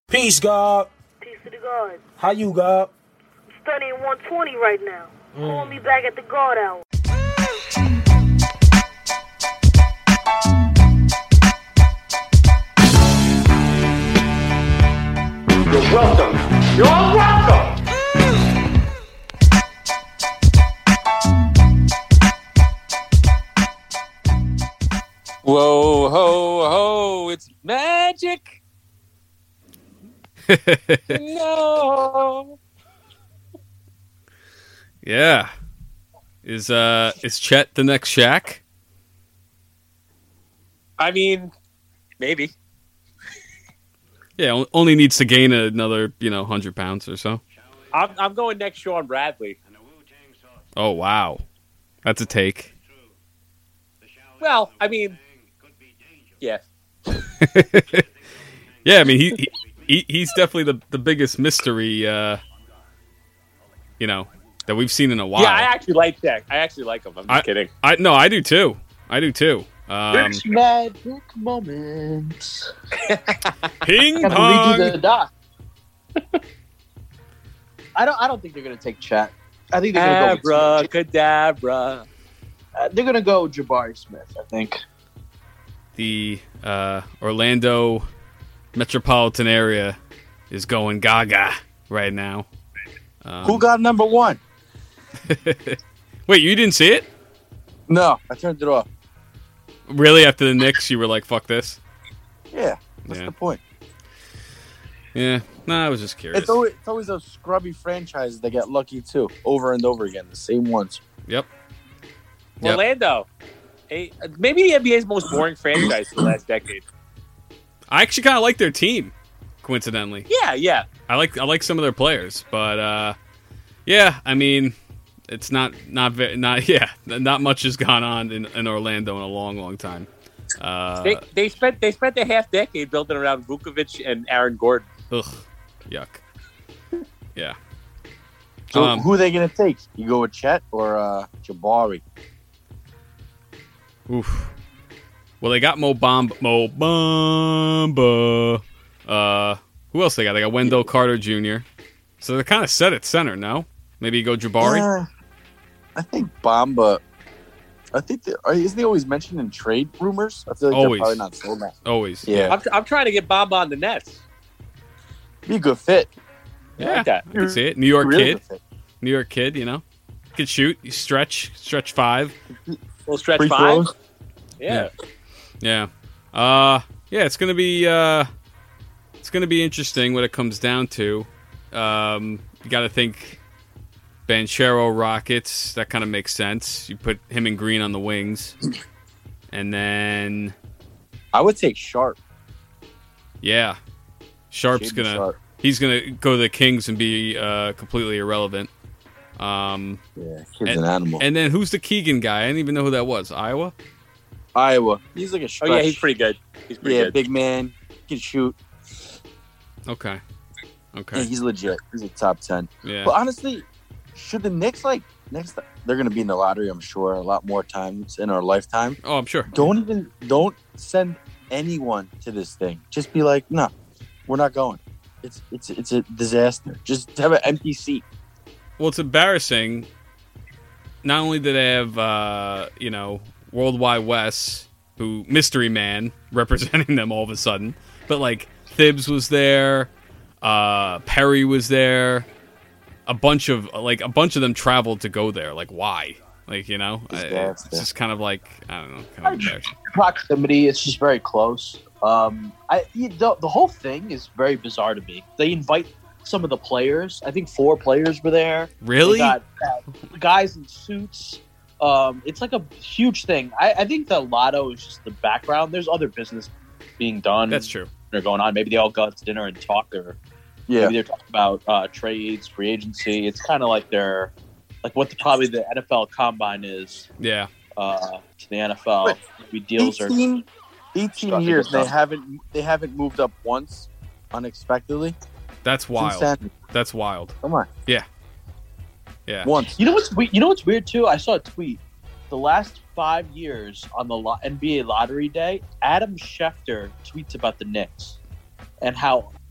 Peace, God. Peace to the God. How you, God? I'm studying 120 right now. Call me back at the God hour. You're welcome. You're all welcome. Whoa, ho, ho, it's magic. No. Yeah. Is Chet the next Shaq? I mean, maybe. Yeah, only needs to gain another, 100 pounds or so. I'm going next Sean Bradley. Oh, wow. That's a take. Well, I mean, yeah. Yeah, I mean, he's definitely the biggest mystery, that we've seen in a while. Yeah, I actually like Shaq. I actually like him. I'm just kidding. No, I do too. There's magic moments. Ping Gotta pong. lead you to the dot. I don't think they're gonna take Chat. I think they're gonna go. Abracadabra. They're gonna go Jabari Smith. I think. The Orlando metropolitan area is going gaga right now. Who got number one? Wait, you didn't see it? No, I turned it off. Really? After the Knicks, you were like, "Fuck this." Yeah, that's the point. Yeah, no, I was just curious. It's always those scrubby franchises that get lucky too, over and over again, the same ones. Yep. Orlando. Maybe the NBA's most boring franchise for the last decade. I actually kind of like their team, coincidentally. Yeah. I like some of their players, but yeah, I mean, it's not much has gone on in Orlando in a long time. They spent a half decade building around Vukovic and Aaron Gordon. Ugh, yuck. Yeah. So who are they gonna take? You go with Chet or Jabari? Oof. Well, they got Mo Bamba. Who else they got? They got Wendell Carter Jr. So they're kind of set at center, no? Maybe you go Jabari? I think Bamba. Isn't he always mentioned in trade rumors? I feel like Always. they're probably not sold that. Always. Yeah. I'm trying to get Bamba on the Nets. Be a good fit. Yeah, like that. I can see it. New York Really kid. good fit. New York kid, Could shoot. You stretch five. We'll stretch Free five. throws. Yeah. Yeah. It's gonna be interesting what it comes down to. You got to think Banchero Rockets. That kind of makes sense. You put him and Green on the wings, and then I would take Sharp. yeah, Sharp's Shaden Sharp. he's gonna go to the Kings and be completely irrelevant. Yeah, kid's an animal. And then who's the Keegan guy? I didn't even know who that was. Iowa. He's like a stretch. Oh yeah, he's pretty good. He's pretty good. Big man, can shoot. Okay. Yeah, he's legit. He's a top 10. Yeah. But honestly, should the Knicks next? They're going to be in the lottery, I'm sure, a lot more times in our lifetime. Oh, I'm sure. Don't send anyone to this thing. Just be like, no, we're not going. It's a disaster. Just have an empty seat. Well, it's embarrassing. Not only do they have, Worldwide Wes, who mystery man representing them all of a sudden, but like Thibs was there, Perry was there, a bunch of them traveled to go there. Like, why? Like, it's just kind of like, I don't know, kind of embarrassing. Proximity. It's just very close. The whole thing is very bizarre to me. They invite some of the players. I think 4 players were there. Really? They got guys in suits. It's like a huge thing. I think the lotto is just the background. There's other business being done. That's true. They're going on. Maybe they all go out to dinner and talk. Maybe they're talking about trades, free agency. It's kind of like they're like what probably the NFL Combine is. Yeah. To the NFL. Maybe deals 18 years. Stuff. They haven't moved up once unexpectedly. That's wild. Insanity. That's wild. Come on. Yeah. Once. You know what's weird too? I saw a tweet. The last 5 years on the NBA lottery day, Adam Schefter tweets about the Knicks and how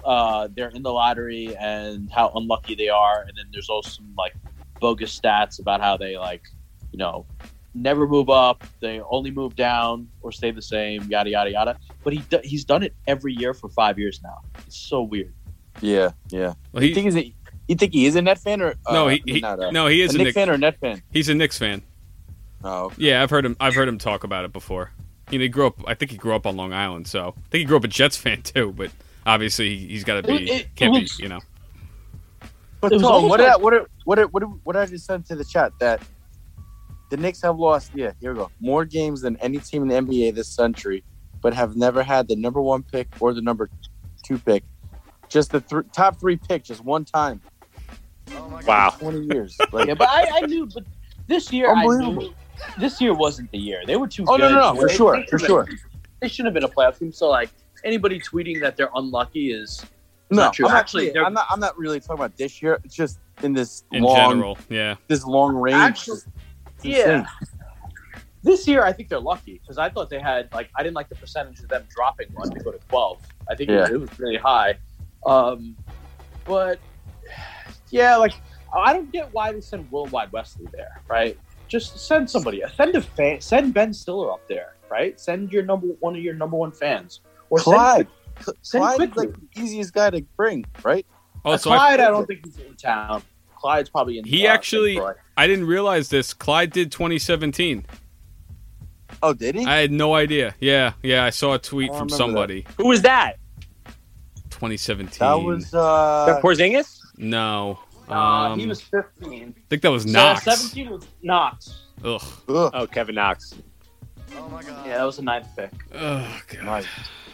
they're in the lottery and how unlucky they are, and then there's also some like bogus stats about how they never move up, they only move down or stay the same, yada yada yada. But he's done it every year for 5 years now. It's so weird. Yeah. Well, you think he is a Net fan or no? He is a Knicks fan or a Net fan. He's a Knicks fan. Oh, okay. Yeah, I've heard him talk about it before. He grew up. I think he grew up on Long Island, so I think he grew up a Jets fan too. But obviously, he's got to be. Be. But Tom, what did I just send to the chat that the Knicks have lost? Yeah, here we go. More games than any team in the NBA this century, but have never had the number 1 pick or the number 2 pick. Just the top 3 pick, just one time. Oh my God. 20 years. Yeah, but I knew. But this year, I knew. This year wasn't the year. They were too good. No, for sure. They shouldn't have been a playoff team. So, anybody tweeting that they're unlucky is no, not true. I'm not really talking about this year. It's just in general, yeah. This long range. Actually, yeah. This year, I think they're lucky because I thought they had I didn't like the percentage of them dropping one to go to 12. I think it was really high. But yeah, I don't get why they send Worldwide Wesley there, right? Just send somebody. Send Ben Stiller up there, right? Send one of your number 1 fans. Or Clyde. Clyde's the easiest guy to bring, right? Oh, Clyde, I don't think he's in town. Clyde's probably in. He actually, I didn't realize this. Clyde did 2017. Oh, did he? I had no idea. Yeah, I saw a tweet from somebody. That. Who was that? 2017. That was Porzingis? No. He was 15. I think that was Knox. 17 was Knox. Ugh. Oh, Kevin Knox. Oh my God. Yeah, that was a 9th pick. Oh God.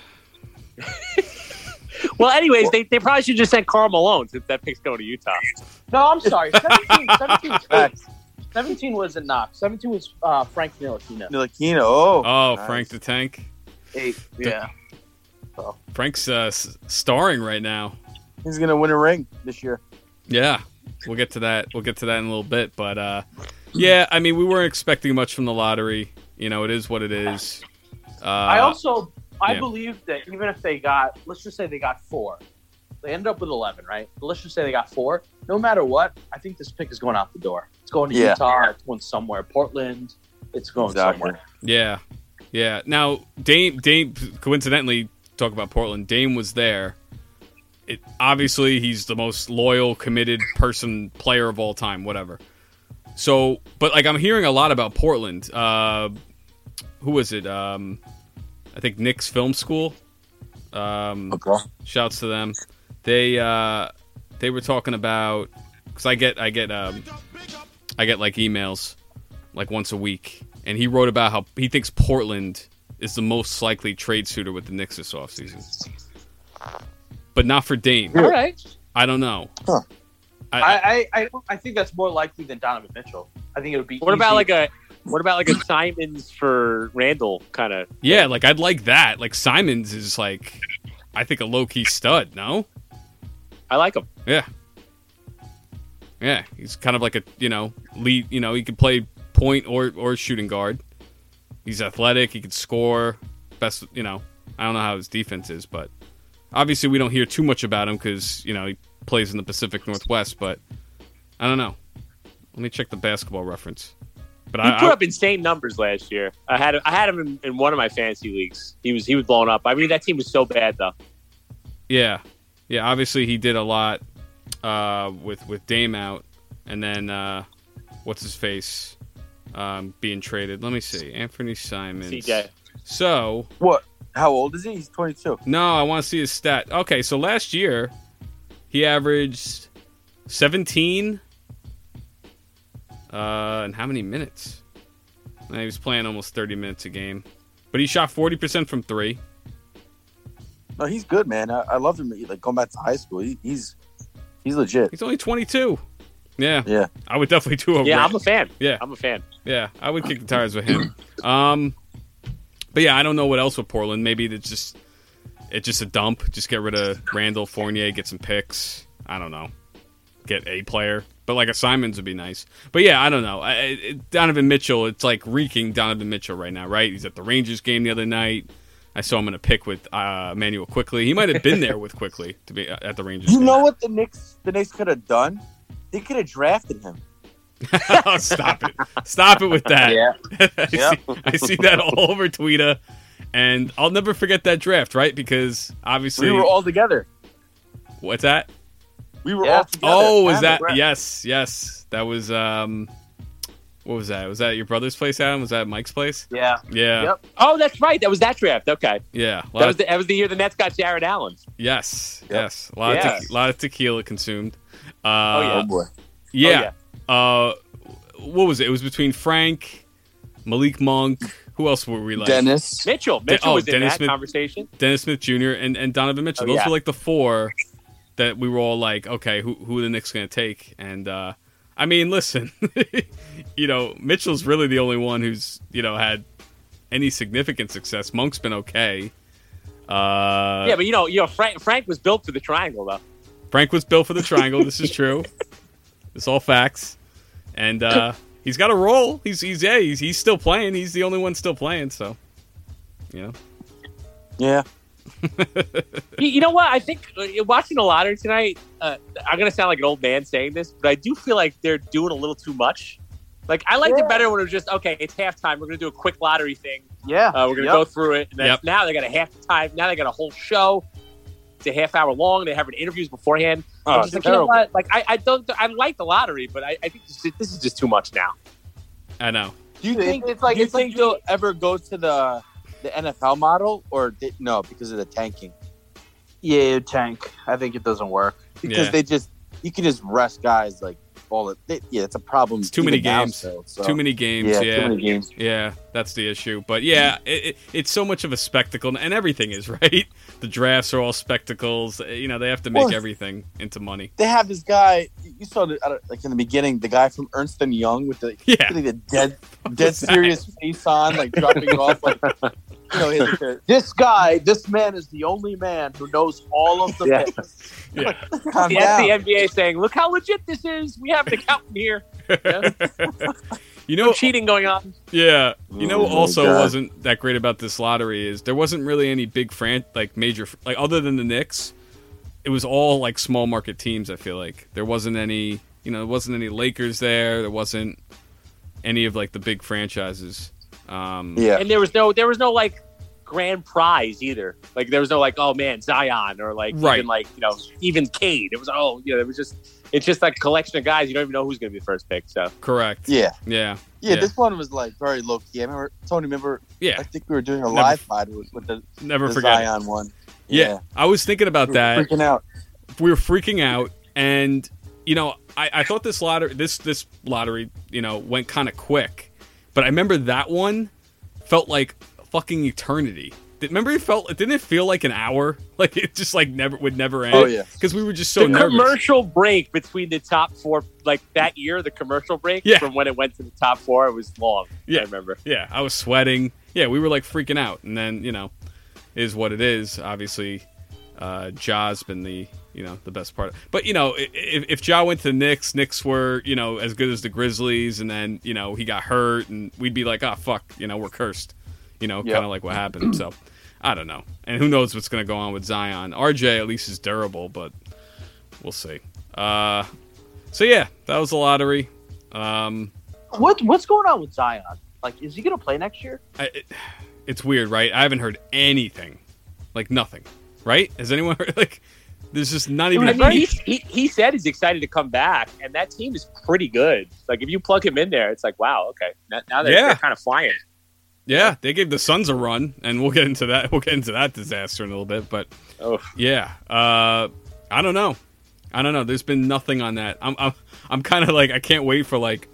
Well, anyways, they probably should just send Karl Malone since that pick's going to Utah. No, I'm sorry. 17 wasn't Knox. 17 was Frank Ntilikina. Oh, nice. Frank the Tank. 8. Yeah. Frank's starring right now. He's gonna win a ring this year. Yeah, we'll get to that. We'll get to that in a little bit. But yeah, I mean, we weren't expecting much from the lottery. It is what it is. I believe that even if they got, let's just say they got 4, they ended up with 11, right? But let's just say they got 4. No matter what, I think this pick is going out the door. It's going to Utah. It's going somewhere. Portland. It's going somewhere. Yeah. Now, Dame. Coincidentally, talk about Portland. Dame was there. Obviously, he's the most loyal, committed player of all time. Whatever. So, but I'm hearing a lot about Portland. Who was it? I think Knicks Film School. Okay. Shouts to them. They were talking about, because I get emails once a week, and he wrote about how he thinks Portland is the most likely trade suitor with the Knicks this offseason, but not for Dame. All right. I don't know. Huh. I think that's more likely than Donovan Mitchell. I think it would be. What about a Simons for Randall kind of? Yeah, I'd like that. Simons is I think a low key stud. No, I like him. Yeah, he's kind of like a lead. He can play point or shooting guard. He's athletic. He can score. Best. I don't know how his defense is, but obviously we don't hear too much about him because he plays in the Pacific Northwest. But I don't know. Let me check the Basketball Reference. But he put up insane numbers last year. I had him in one of my fantasy leagues. He was blown up. I mean, that team was so bad though. Yeah. Obviously, he did a lot with Dame out, and then what's his face being traded. Let me see, Anthony Simons. CJ. So what? How old is he? He's 22. No, I want to see his stat. Okay, so last year he averaged 17. And how many minutes? He was playing almost 30 minutes a game. But he shot 40% from 3. No, he's good, man. I love him. Going back to high school, he's legit. He's only 22. Yeah. I would definitely do a I'm a fan. Yeah. I'm a fan. Yeah, I would kick the tires with him. But yeah, I don't know what else with Portland. Maybe it's just a dump. Just get rid of Randall, Fournier, get some picks. I don't know. Get a player. But a Simons would be nice. But yeah, I don't know. Donovan Mitchell, it's reeking Donovan Mitchell right now, right? He's at the Rangers game the other night. I saw him in a pick with Emmanuel Quickly. He might have been there with Quickly to be at the Rangers. You know what the Knicks could have done? They could have drafted him. Oh, stop it with that. Yeah. I see that all over Twitter, and I'll never forget that draft, right? Because obviously We were all together. what's that? We were Yeah. all together. Oh, was Adam, that? Brett. Yes. That was what was that? Was that your brother's place, Adam? Was that Mike's place? Yeah. Yeah. Yep. Oh, that's right. That was that draft. Okay. Yeah. That was the year the Nets got Jared Allen. Yes. Yep. Yes. A Yeah. lot of tequila consumed. Oh boy. Yeah. What was it? It was between Frank, Malik Monk. Who else were we like? Dennis. Mitchell was in Dennis that Smith- conversation. Dennis Smith Jr. and Donovan Mitchell. Oh, Those yeah. were like the four that we were all like, okay, who are the Knicks going to take? And I mean, listen, Mitchell's really the only one who's had any significant success. Monk's been okay. Yeah, but Frank was built for the triangle though. Frank was built for the triangle. This is true. It's all facts. And he's got a role. He's still playing. He's the only one still playing. So, Yeah. You know what? I think watching the lottery tonight, I'm going to sound like an old man saying this, but I do feel like they're doing a little too much. Like, I liked it better when it was just, okay, it's halftime. We're going to do a quick lottery thing. Yeah. We're going to go through it. And then now they got a halftime. Now they got a whole show. It's a half hour long. They have interviews beforehand. I'm just like, you know what? Like, I like the lottery, but I think this is just too much now. I know. Do you think It's like- do you think they'll ever go to the NFL model or no because of the tanking? Yeah, tank. I think it doesn't work. Because you can just rest guys like it's a problem. It's too many even now games. still, so. Too many games. Yeah, too many games. Yeah, that's the issue. But yeah, it's so much of a spectacle, and everything is, right? The drafts are all spectacles. They have to make everything into money. They have this guy. You saw like in the beginning, the guy from Ernst and Young with the dead serious face on, like dropping off. Like, This man is the only man who knows all of the things. Yeah. calm That's down. the NBA saying, look how legit this is. We have an accountant here. Yeah. No cheating going on. Yeah. What Oh, also God. wasn't that great about this lottery is there wasn't really any big major other than the Knicks. It was all like small market teams. I feel like there wasn't any. There wasn't any Lakers there. There wasn't any of like the big franchises. Yeah. And there was no like grand prize either. Like there was no like, oh man, Zion or like even like even Cade. It was it's just like a collection of guys. You don't even know who's going to be the first pick. So Correct. Yeah. Yeah. This one was like very low key. I remember. Yeah. I think we were doing a live pod with the Never forget it. Zion one. Yeah. I was thinking about that. Freaking out. We were freaking out, and I thought this lottery went kind of quick, but I remember that one felt like fucking eternity. Remember, didn't it feel like an hour? Like it just like would never end. Oh yeah, because we were just so the nervous. commercial break between the top four, like that year, the commercial break from when it went to the top four, it was long. Yeah, I remember. Yeah, I was sweating. Yeah, we were like freaking out, and then is what it is. Obviously, Ja's been the best part. But if Ja went to the Knicks were as good as the Grizzlies, and then he got hurt, and we'd be like, oh fuck, we're cursed. Kind of like what happened. So I don't know, and who knows what's going to go on with Zion. RJ at least is durable, but we'll see. So yeah, that was the lottery. What's going on with Zion? Like, is he going to play next year? It's weird, right? I haven't heard anything, like nothing. Right? Has anyone heard? Like, there's just not even. I mean, he said he's excited to come back, and that team is pretty good. Like, if you plug him in there, it's like, wow, okay, now they're kind of flying. Yeah, they gave the Suns a run, and we'll get into that. We'll get into that disaster in a little bit, but yeah, I don't know. There's been nothing on that. I'm kind of like I can't wait for like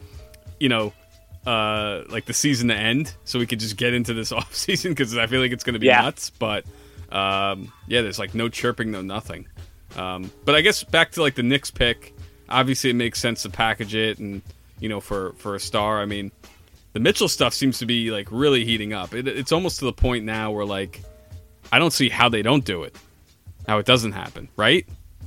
the season to end so we could just get into this off season because I feel like it's going to be nuts. But there's like no chirping, no nothing. But I guess back to like the Knicks pick. Obviously, it makes sense to package it and for a star. I mean. The Mitchell stuff seems to be like really heating up. It's almost to the point now where like I don't see how they don't do it, how it doesn't happen, right?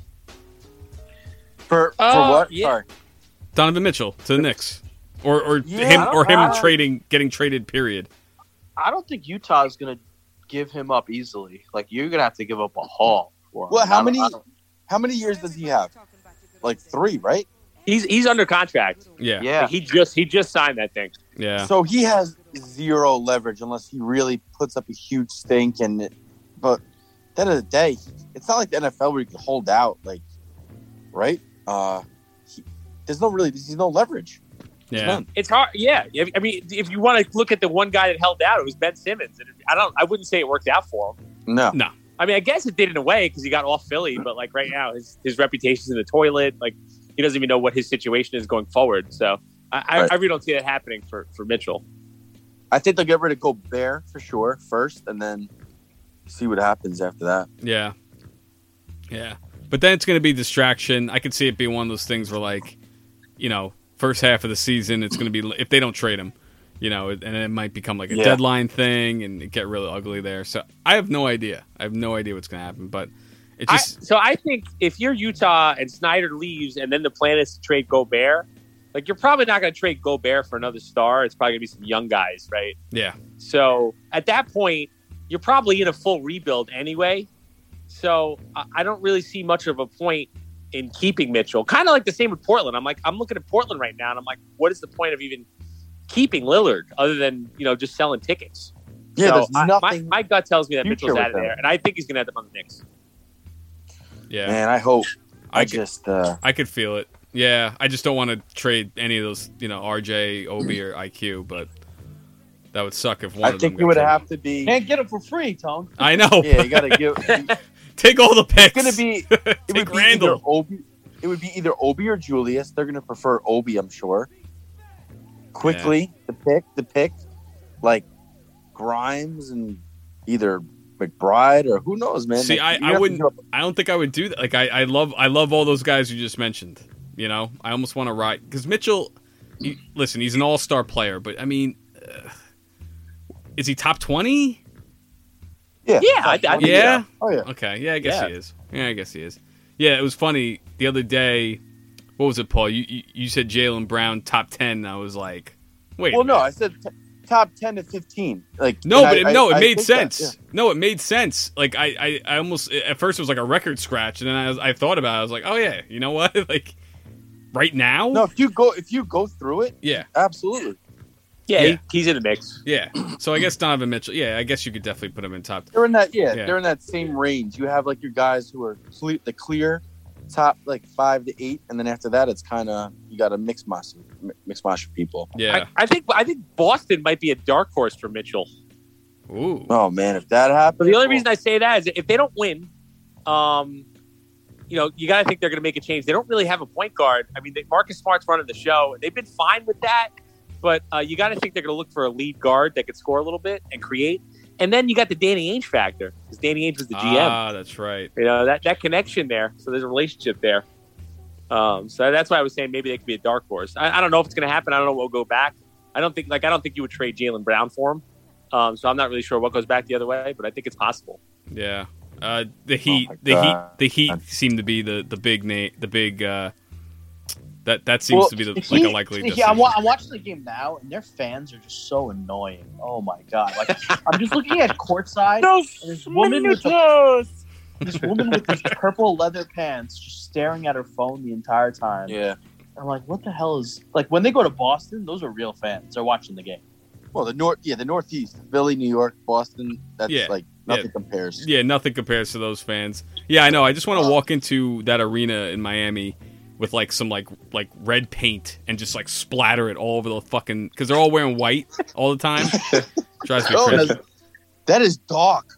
For what? Yeah. Sorry, Donovan Mitchell to the Knicks, or him getting traded. Period. I don't think Utah is going to give him up easily. Like you're gonna have to give up a haul for him. Well, how I don't- many years does he have? Like 3, right? He's under contract. Yeah. Yeah. He just signed that thing. Yeah. So he has 0 leverage unless he really puts up a huge stink. But at the end of the day, it's not like the NFL where you can hold out, like, right? There's no leverage. There's Yeah. none. It's hard. Yeah. I mean, if you want to look at the one guy that held out, it was Ben Simmons. And I wouldn't say it worked out for him. No. I mean, I guess it did in a way because he got off Philly, but like right now, his reputation's in the toilet. Like he doesn't even know what his situation is going forward. So I really don't see that happening for Mitchell. I think they'll get rid of Gobert for sure first, and then see what happens after that. Yeah. Yeah. But then it's going to be distraction. I could see it being one of those things where, like, you know, first half of the season, it's going to be, if they don't trade him, you know, and it might become like a deadline thing and it get really ugly there. So I have no idea. I have no idea what's going to happen. But it just. So I think if you're Utah and Snyder leaves and then the plan is to trade Gobert, like you're probably not going to trade Gobert for another star. It's probably going to be some young guys, right? Yeah. So at that point, you're probably in a full rebuild anyway. So I don't really see much of a point in keeping Mitchell. Kind of like the same with Portland. I'm looking at Portland right now, and I'm like, what is the point of even keeping Lillard other than, you know, just selling tickets? Yeah, So there's nothing. my gut tells me that future Mitchell's with out of them. there, and I think he's going to end up on the Knicks. Yeah. Man, I hope. I I could feel it. Yeah. I just don't want to trade any of those, you know, RJ, Obi, or IQ, but that would suck if one of them think got it would traded. have to be. Can't get it for free, Tone. I know. Yeah, you got to give. Take all the picks. It's gonna be. It Take would be Randall. either Obi. It would be either Obi or Julius. They're gonna prefer Obi, I'm sure. Quickly, the pick, like Grimes and either McBride or who knows, man. See, Like, you I have to wouldn't. give up- I don't think I would do that. Like, I love all those guys you just mentioned. You know, I almost want to ride because Mitchell. Listen, he's an all-star player, but I mean, is he top 20? Yeah, I think Yeah. Oh yeah. Okay. Yeah, I guess Yeah. he is. Yeah, I guess he is. Yeah, it was funny the other day. What was it, Paul? You said Jaylen Brown top 10. And I was like, wait. Well, a no, minute. I said top 10 to 15. Like No, and but it I made think sense. that, No, it made sense. Like I almost at first it was like a record scratch, and then I thought about it. I was like, oh yeah, you know what? Like right now. No, if you go through it, Yeah. absolutely. Yeah, Yeah. he's in the mix. Yeah. So I guess Donovan Mitchell. Yeah, I guess you could definitely put him in top. They're in that. Yeah. They're in that same range. You have like your guys who are the clear top like 5 to 8, and then after that it's kind of you got a mix mash of people. Yeah. I think Boston might be a dark horse for Mitchell. Ooh. Oh man, if that happens, But the only reason I say that is if they don't win, you know, you got to think they're going to make a change. They don't really have a point guard. I mean, Marcus Smart's running the show, and they've been fine with that. But you got to think they're going to look for a lead guard that could score a little bit and create. And then you got the Danny Ainge factor because Danny Ainge was the GM. Ah, that's right. You know, that connection there. So there's a relationship there. So that's why I was saying maybe they could be a dark horse. I don't know if it's going to happen. I don't know what will go back. I don't think you would trade Jaylen Brown for him. So I'm not really sure what goes back the other way, but I think it's possible. Yeah. The Heat. my The God. Heat seem to be the big name. The big. That seems to be like a likely. Yeah, I'm watching the game now, and their fans are just so annoying. Oh my god! Like I'm just looking at courtside. and this woman with these purple leather pants, just staring at her phone the entire time. Yeah. I'm like, what the hell is like when they go to Boston? Those are real fans. They're watching the game. Well, the Northeast, Philly, New York, Boston. That's Yeah. like nothing compares. Yeah, nothing compares to those fans. Yeah, I know. I just want to walk into that arena in Miami with like some like red paint and just like splatter it all over the fucking because they're all wearing white all the time. Drives me Oh, crazy. that is dark.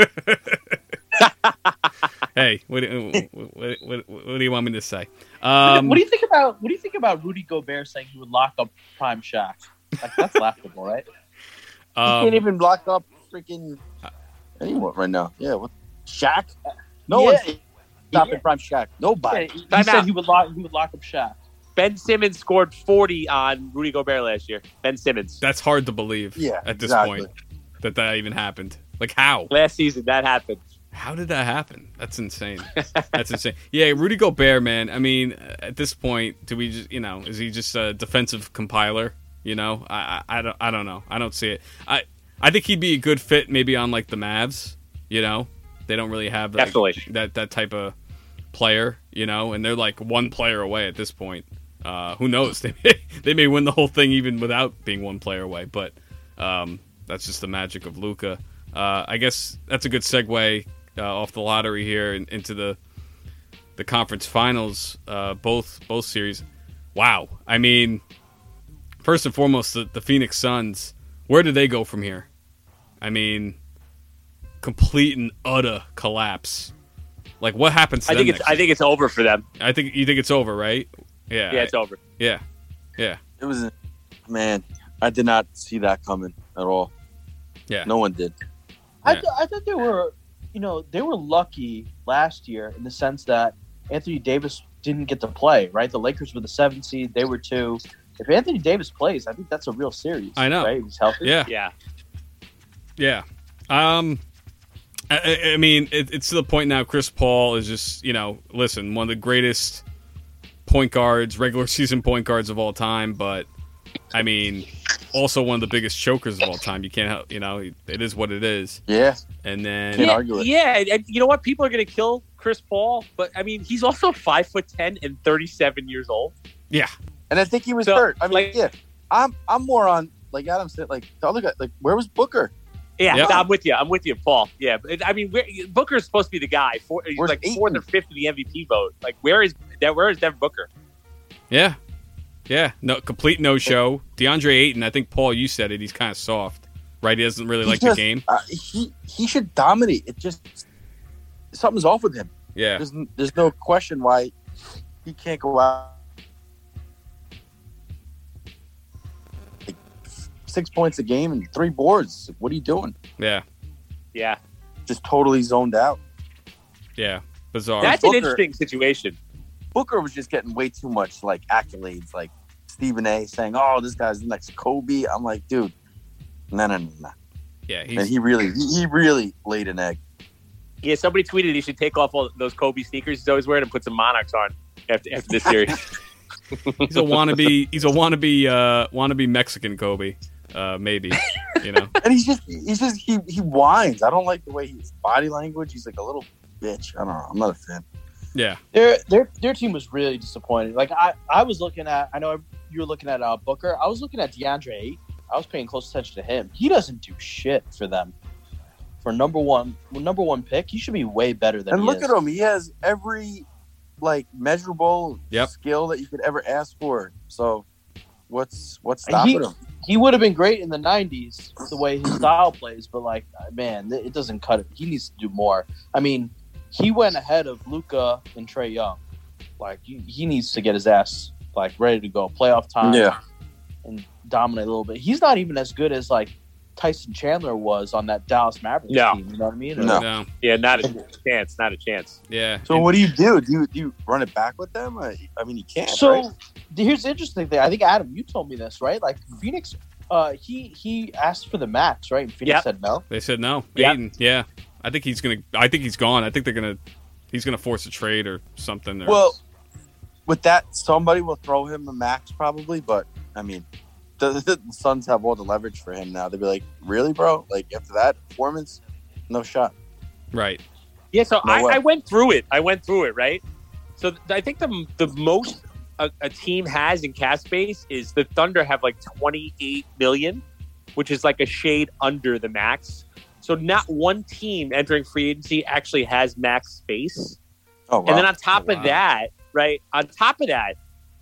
Hey, what do you want me to say? What do you think about Rudy Gobert saying he would lock up Prime Shaq? Like that's laughable, right? You can't even block up freaking anyone right now. Yeah, what? Shaq? No one's stopping Prime Shaq. Nobody. He Time said out. he would lock up Shaq. Ben Simmons scored 40 on Rudy Gobert last year. Ben Simmons. That's hard to believe. Yeah, at this exactly. point that even happened. Like how? Last season, that happened. How did that happen? That's insane. That's insane. Yeah, Rudy Gobert, man. I mean, at this point, do we just, is he just a defensive compiler? I don't know. I don't see it. I think he'd be a good fit maybe on like the Mavs. You know, they don't really have like, that type of player. You know, and they're like one player away at this point. Who knows? They may win the whole thing even without being one player away. But that's just the magic of Luka. I guess that's a good segue off the lottery here into the conference finals. Both series. Wow. I mean, first and foremost, the Phoenix Suns. Where do they go from here? I mean, complete and utter collapse. Like, what happens to them next? I think it's over for them. You think it's over, right? Yeah. Yeah, it's over. Yeah. It was, man, I did not see that coming at all. Yeah. No one did. I thought they were lucky last year in the sense that Anthony Davis didn't get to play, right? The Lakers were the 7th seed. They were 2. If Anthony Davis plays, I think that's a real series. I know. Right? He's healthy. Yeah. I mean, it's to the point now. Chris Paul is just, listen, one of the greatest point guards, regular season point guards of all time. But I mean, also one of the biggest chokers of all time. You can't help, it is what it is. Yeah. And then can't argue it. Yeah, and you know what? People are going to kill Chris Paul, but I mean, he's also 5'10" and 37 years old. Yeah. And I think he was hurt. I mean, I'm more on, like Adam said, like the other guy. Like, where was Booker? Yeah, Yep. I'm with you, Paul. Yeah, but I mean, Booker's supposed to be the guy. He's Where's like Ayton? 4th or 5th in the MVP vote. Like, where is Devin Booker? Yeah. No, complete no show. DeAndre Ayton. I think Paul, you said it. He's kind of soft, right? He doesn't really like the game. He should dominate. It just something's off with him. Yeah. There's no question why he can't go out. 6 points a game and 3 boards. What are you doing? Yeah. Just totally zoned out. Yeah. Bizarre. That's Booker- an interesting situation. Booker was just getting way too much like accolades, like Stephen A. saying, "Oh, this guy's the next Kobe." I'm like, dude, no. Yeah. And he really laid an egg. Yeah, somebody tweeted he should take off all those Kobe sneakers he's always wearing and put some Monarchs on after this series. He's a wannabe. He's a wannabe Mexican Kobe. Maybe, And he whines. I don't like the way his body language. He's like a little bitch. I don't know. I'm not a fan. Yeah. Their team was really disappointing. Like I was looking at, I know you were looking at Booker. I was looking at DeAndre Ayton. I was paying close attention to him. He doesn't do shit for them. For number one pick, he should be way better than. And he look is. at him. He has every measurable skill that you could ever ask for. So what's stopping him? He would have been great in the 90s, the way his style plays, but man, it doesn't cut it. He needs to do more. I mean, he went ahead of Luka and Trae Young. Like, he needs to get his ass ready to go playoff time. Yeah. And dominate a little bit. He's not even as good as Tyson Chandler was on that Dallas Mavericks team. You know what I mean? No. Yeah, not a chance. Yeah. So what do you do? Do you run it back with them? I mean, you can't. So right? here's the interesting thing. I think Adam, you told me this, right? Like Phoenix, he asked for the max, right? And Phoenix said no. They said no. Yep. Ayton, yeah. I think he's gone. I think he's gonna force a trade or something. Well, with that, somebody will throw him a max probably, but I mean, the Suns have all the leverage for him now. They'll be like, really, bro? Like, after that performance, no shot. right. Yeah, so No way. I went through it. Right? So I think the most a team has in cap space is the Thunder have 28 million, which is a shade under the max. So not one team entering free agency actually has max space. Oh, wow. And then on top of that, right? On top of that,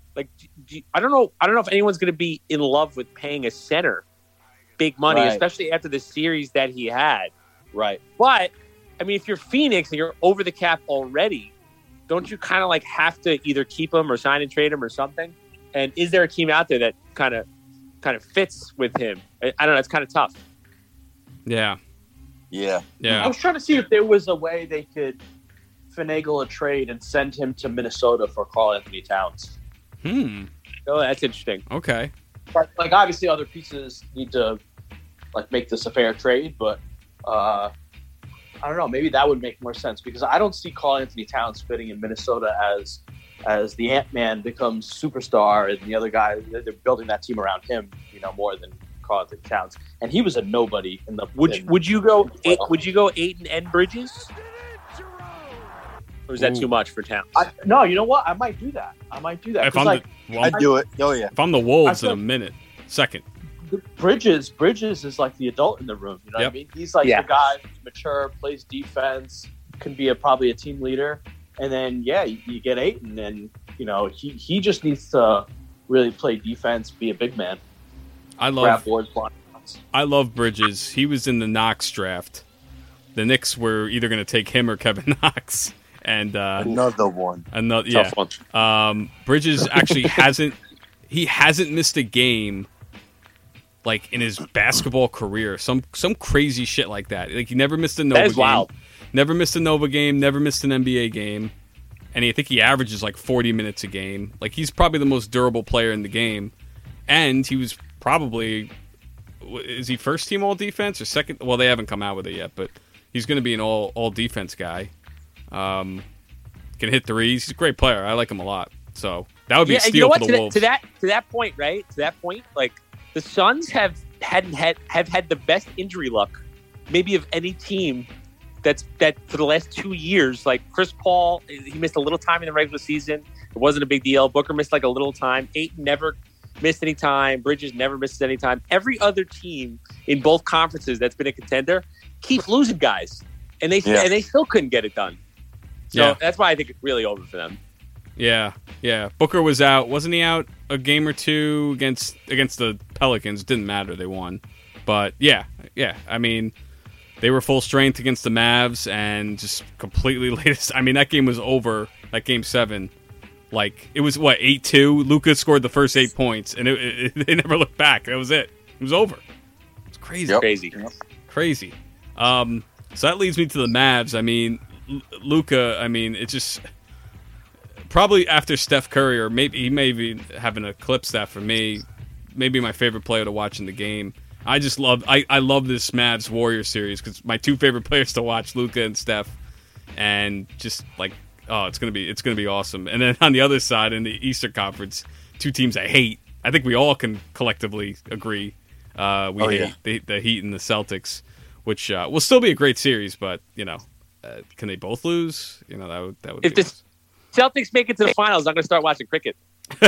I don't know if anyone's going to be in love with paying a center big money, Right. especially after the series that he had. Right. But I mean, if you're Phoenix and you're over the cap already, don't you kind of have to either keep him or sign and trade him or something? And is there a team out there that kind of fits with him? I don't know. It's kind of tough. Yeah. Yeah. I was trying to see if there was a way they could finagle a trade and send him to Minnesota for Karl Anthony Towns. Oh, that's interesting. Okay. But, obviously other pieces need to make this a fair trade, but I don't know, maybe that would make more sense because I don't see Karl Anthony Towns fitting in Minnesota as the Ant-Man becomes superstar and the other guy, they're building that team around him, more than Carlton Towns, and he was a nobody in the. Would you go Ayton and Bridges? Or is that too much for Towns? No, you know what? I might do that. If I'm I'd do it. Oh yeah. If I'm the Wolves in a minute, second. Bridges is like the adult in the room. You know what I mean? He's like the guy who's mature, plays defense, can be probably a team leader, and then you get Ayton, and he just needs to really play defense, be a big man. Grab boards, I love Bridges. He was in the Knox draft. The Knicks were either going to take him or Kevin Knox. And another one. Tough one. Bridges actually hasn't missed a game like in his basketball career. Some crazy shit like that. Like he never missed a Nova game. Wild. Never missed a Nova game, never missed an NBA game. And I think he averages like 40 minutes a game. Like he's probably the most durable player in the game. And he was probably, is he first team all defense or second? Well, they haven't come out with it yet, but he's going to be an all defense guy. Can hit threes. He's a great player. I like him a lot. So that would be a steal for the Wolves. To that point, right? To that point, like the Suns have had the best injury luck, maybe of any team that for the last 2 years. Like Chris Paul, he missed a little time in the regular season. It wasn't a big deal. Booker missed like a little time. Ayton never missed any time. Bridges never misses any time. Every other team in both conferences that's been a contender keeps losing guys, and they still couldn't get it done. So that's why I think it's really over for them. Yeah. Booker was out. Wasn't he out a game or two against the Pelicans? Didn't matter. They won. But, yeah. I mean, they were full strength against the Mavs and just completely latest. I mean, that game was over, that game 7. Like, it was, 8-2? Luka scored the first 8 points, and they never looked back. That was it. It was over. It's crazy. Yep. Crazy. Crazy. So that leads me to the Mavs. I mean, Luka, it's just probably after Steph Curry, or maybe he may be having eclipsed that for me. Maybe my favorite player to watch in the game. I just love I love this Mavs Warriors series because my 2 favorite players to watch, Luka and Steph, and just like it's gonna be awesome. And then on the other side in the Eastern Conference, 2 teams I hate. I think we all can collectively agree we hate the Heat and the Celtics, which will still be a great series, but can they both lose? That would. If the Celtics make it to the finals, I'm going to start watching cricket.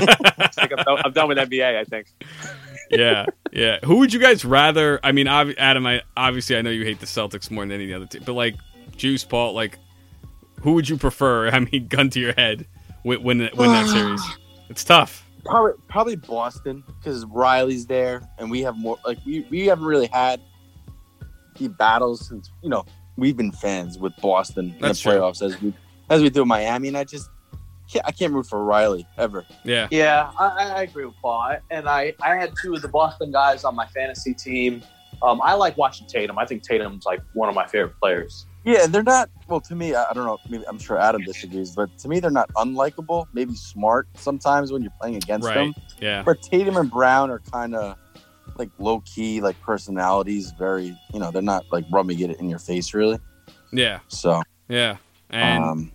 I'm done with NBA, I think. Yeah. Who would you guys rather? I mean, Adam, obviously I know you hate the Celtics more than any other team, but like Juice, Paul, like who would you prefer? I mean, gun to your head, win that series. It's tough. Probably Boston because Riley's there, and we have more. Like we haven't really had deep battles since we've been fans with Boston in the playoffs as we do Miami, and I can't root for Riley ever. Yeah, I agree with Paul. And I had 2 of the Boston guys on my fantasy team. I like watching Tatum. I think Tatum's like one of my favorite players. Yeah, they're not. Well, to me, I don't know. Maybe I'm sure Adam disagrees, but to me, they're not unlikable. Maybe smart sometimes when you're playing against them. Yeah. But Tatum and Brown are kind of like low key, like personalities. Very, they're not like rubbing it in your face, really. Yeah. So. Yeah. And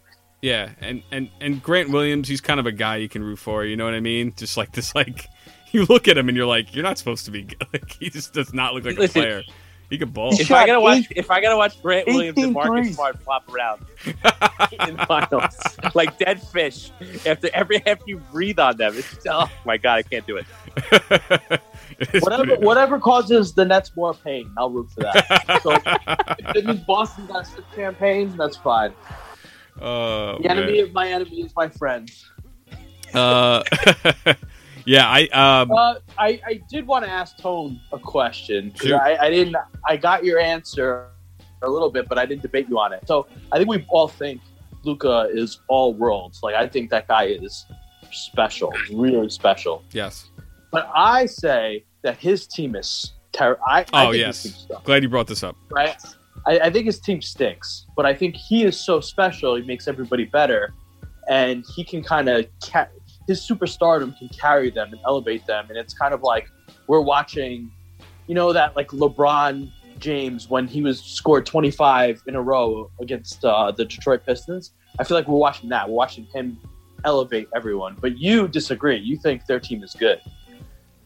and Grant Williams, he's kind of a guy you can root for. You know what I mean? Just like this, like you look at him and you're like, you're not supposed to be. Like he just does not look like a player. He could ball. If I gotta watch Grant Williams and Marcus Smart flop around in finals like dead fish after you breathe on them, oh my god, I can't do it. Whatever causes the Nets more pain, I'll root for that. So if it means Boston got to sip champagne, that's fine. The enemy of my enemy is my friend. Yeah, I did want to ask Tone a question. I got your answer a little bit, but I didn't debate you on it. So I think we all think Luka is all worlds. Like I think that guy is special, really special. Yes. But I say that his team is terrible. Yes. Glad you brought this up. Right? I think his team stinks, but I think he is so special. He makes everybody better, and he can kind of his superstardom can carry them and elevate them. And it's kind of like we're watching, that like LeBron James when he scored 25 in a row against the Detroit Pistons. I feel like we're watching that. We're watching him elevate everyone. But you disagree. You think their team is good.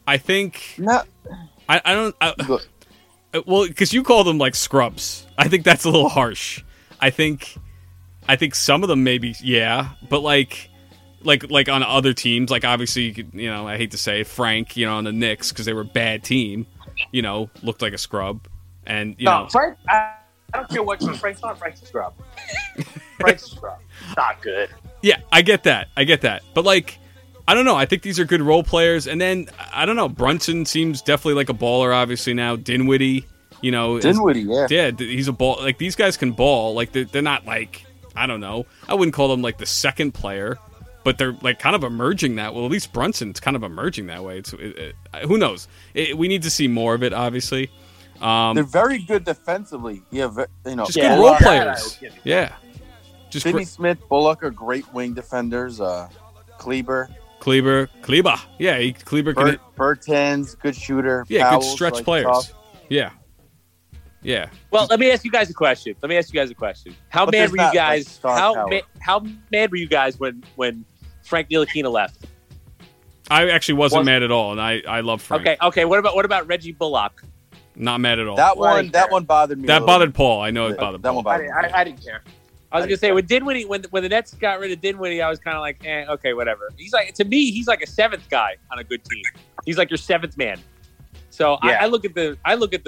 I think No. I don't. Well, because you call them like scrubs. I think that's a little harsh. I think some of them maybe, yeah, but like on other teams, like obviously, I hate to say it, Frank, on the Knicks because they were a bad team, looked like a scrub, and Frank. I don't care what Frank's not. Frank's a scrub. Frank's a scrub. Not good. Yeah, I get that, but like, I don't know. I think these are good role players, and then I don't know. Brunson seems definitely like a baller. Obviously now Dinwiddie, Dinwiddie, yeah, he's a ball. Like these guys can ball. Like they're not like, I don't know. I wouldn't call them like the second player, but they're like kind of emerging that. Well, at least Brunson's kind of emerging that way. Who knows? We need to see more of it. Obviously, they're very good defensively. Yeah, just good role players. Yeah, just Finney Smith, Bullock are great wing defenders. Kleber. Yeah, Kleber can hit. Bertans, good shooter. Yeah, Powell's, good stretch like, players. tough. Yeah. Well, let me ask you guys a question. How But mad there's were you not, guys? like, star power. How mad were you guys when Frank Ntilikina left? I actually wasn't mad at all, and I love Frank. Okay. What about Reggie Bullock? Not mad at all. That one bothered me. That bothered Paul. I know it bothered that Paul. one bothered me. I didn't care. I was gonna say when Dinwiddie, when the Nets got rid of Dinwiddie, I was kind of like, okay, whatever. He's like, to me, he's like a seventh guy on a good team. He's like your seventh man. So Yeah. I look at the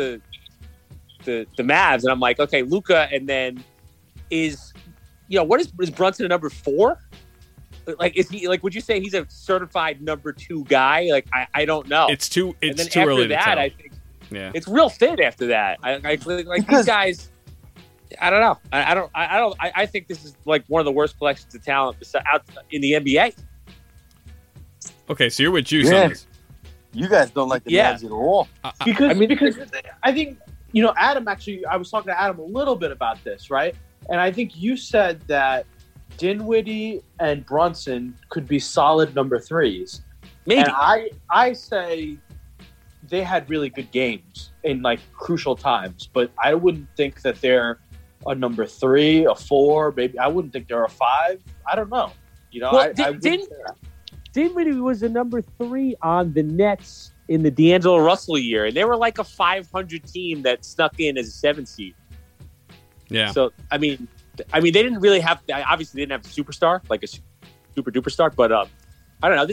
Mavs, and I'm like, okay, Luka, and then is Brunson a number 4? Like, is he like? Would you say he's a certified number 2 guy? Like, I don't know. It's too and then too after early that, to tell. I think Yeah. it's real thin after that. I feel like these guys. I don't know. I think this is like one of the worst collections of talent out in the NBA. Okay, so you're with Juice Yeah. on this. You guys don't like the Yeah. Mavs at all. Because I think Adam actually. I was talking to Adam a little bit about this, right? And I think you said that Dinwiddie and Brunson could be solid number 3s. Maybe. And I say they had really good games in like crucial times, but I wouldn't think that they're a number 3, a 4, maybe. I wouldn't think they're a 5. I don't know. Well, Dinwiddie was a number 3 on the Nets in the D'Angelo Russell year, and they were like a 500 team that snuck in as a 7 seed. Yeah. So I mean, they didn't really have. Obviously, they didn't have a superstar, like a super duper star. But I don't know.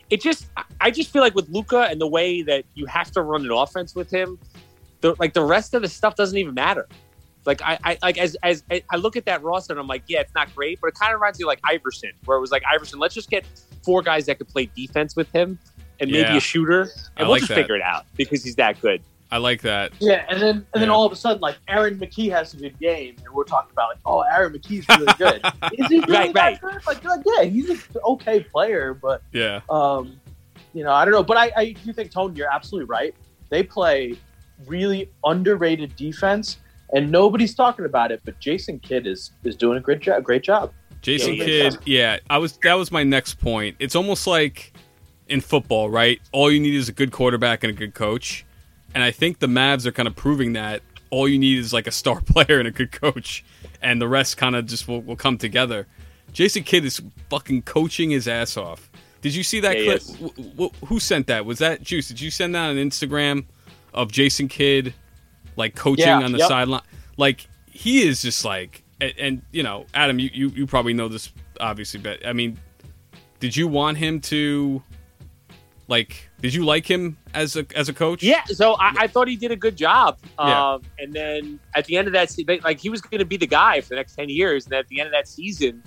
I just feel like with Luka and the way that you have to run an offense with him, the rest of the stuff doesn't even matter. Like as I look at that roster and I'm like, yeah, it's not great, but it kind of reminds me of like Iverson, where it was like Iverson, let's just get 4 guys that could play defense with him and maybe a shooter, and we'll just figure it out because he's that good. I like that. Yeah, and then all of a sudden, like Aaron McKee has a good game, and we're talking about like, oh, Aaron McKee's really good. Is he really that good? Like, yeah, he's an okay player, but Yeah. I don't know. But I do think, Tony, you're absolutely right. They play really underrated defense, and nobody's talking about it. But Jason Kidd is doing a great job. Jason Kidd, yeah. That was my next point. It's almost like in football, right? All you need is a good quarterback and a good coach. And I think the Mavs are kind of proving that all you need is like a star player and a good coach, and the rest kind of just will come together. Jason Kidd is fucking coaching his ass off. Did you see that clip? Who sent that? Was that Juice? Did you send that on Instagram of Jason Kidd like coaching on the sideline? Like he is just like, and Adam, you probably know this obviously, but I mean, did you want him to? Like, did you like him as a coach? Yeah, so I thought he did a good job. Yeah. And then at the end of that season, like he was going to be the guy for the next 10 years. And at the end of that season,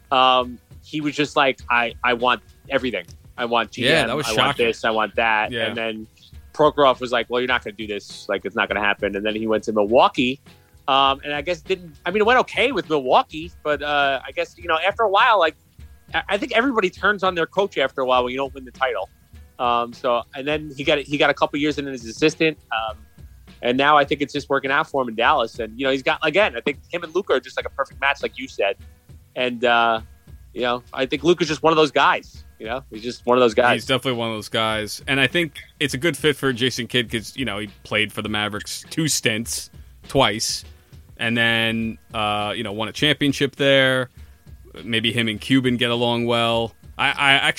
he was just like, I want everything. I want GM. Yeah, that was shocking. I want this. I want that. Yeah. And then Prokhorov was like, well, you're not going to do this. Like, it's not going to happen. And then he went to Milwaukee. And I guess it went okay with Milwaukee. But I guess, after a while, like, I think everybody turns on their coach after a while when you don't win the title. And then he got a couple years in as his assistant, and now I think it's just working out for him in Dallas. And he's got, again, I think him and Luka are just like a perfect match, like you said. And I think Luka's just one of those guys. He's just one of those guys. He's definitely one of those guys, and I think it's a good fit for Jason Kidd because he played for the Mavericks 2 stints, twice, and then won a championship there. Maybe him and Cuban get along well. I actually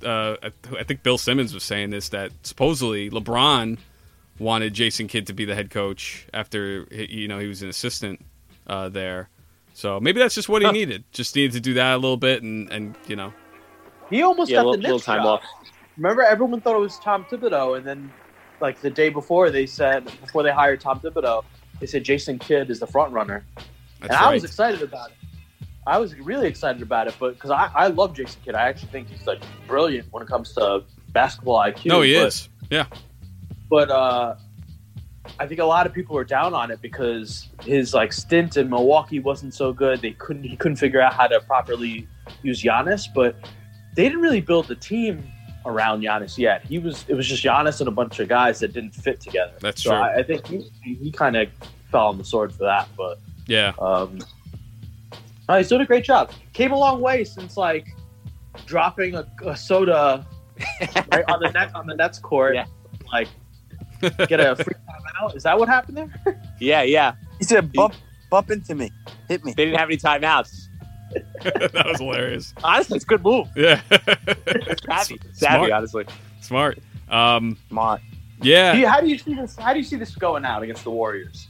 I think Bill Simmons was saying this, that supposedly LeBron wanted Jason Kidd to be the head coach after he was an assistant there. So maybe that's just what he needed. Just needed to do that a little bit, and he almost got the Knicks time job. off. Remember, everyone thought it was Tom Thibodeau, and then like the day before, before they hired Tom Thibodeau, they said Jason Kidd is the front runner, that's and right. I was excited about it. I was really excited about it, but because I love Jason Kidd, I actually think he's like brilliant when it comes to basketball IQ. No, he is. Yeah. But I think a lot of people were down on it because his like stint in Milwaukee wasn't so good. He couldn't figure out how to properly use Giannis, but they didn't really build the team around Giannis yet. It was just Giannis and a bunch of guys that didn't fit together. That's so true. I think he kind of fell on the sword for that, but Yeah. he's doing a great job. Came a long way since like dropping a soda right on the Nets court. Yeah. Like get a free timeout. Is that what happened there? Yeah. He said, bump into me. Hit me. They didn't have any timeouts. That was hilarious. Honestly, it's a good move. Yeah. Savvy, Smart. honestly. Smart. Smart. Yeah. How do you see this going out against the Warriors?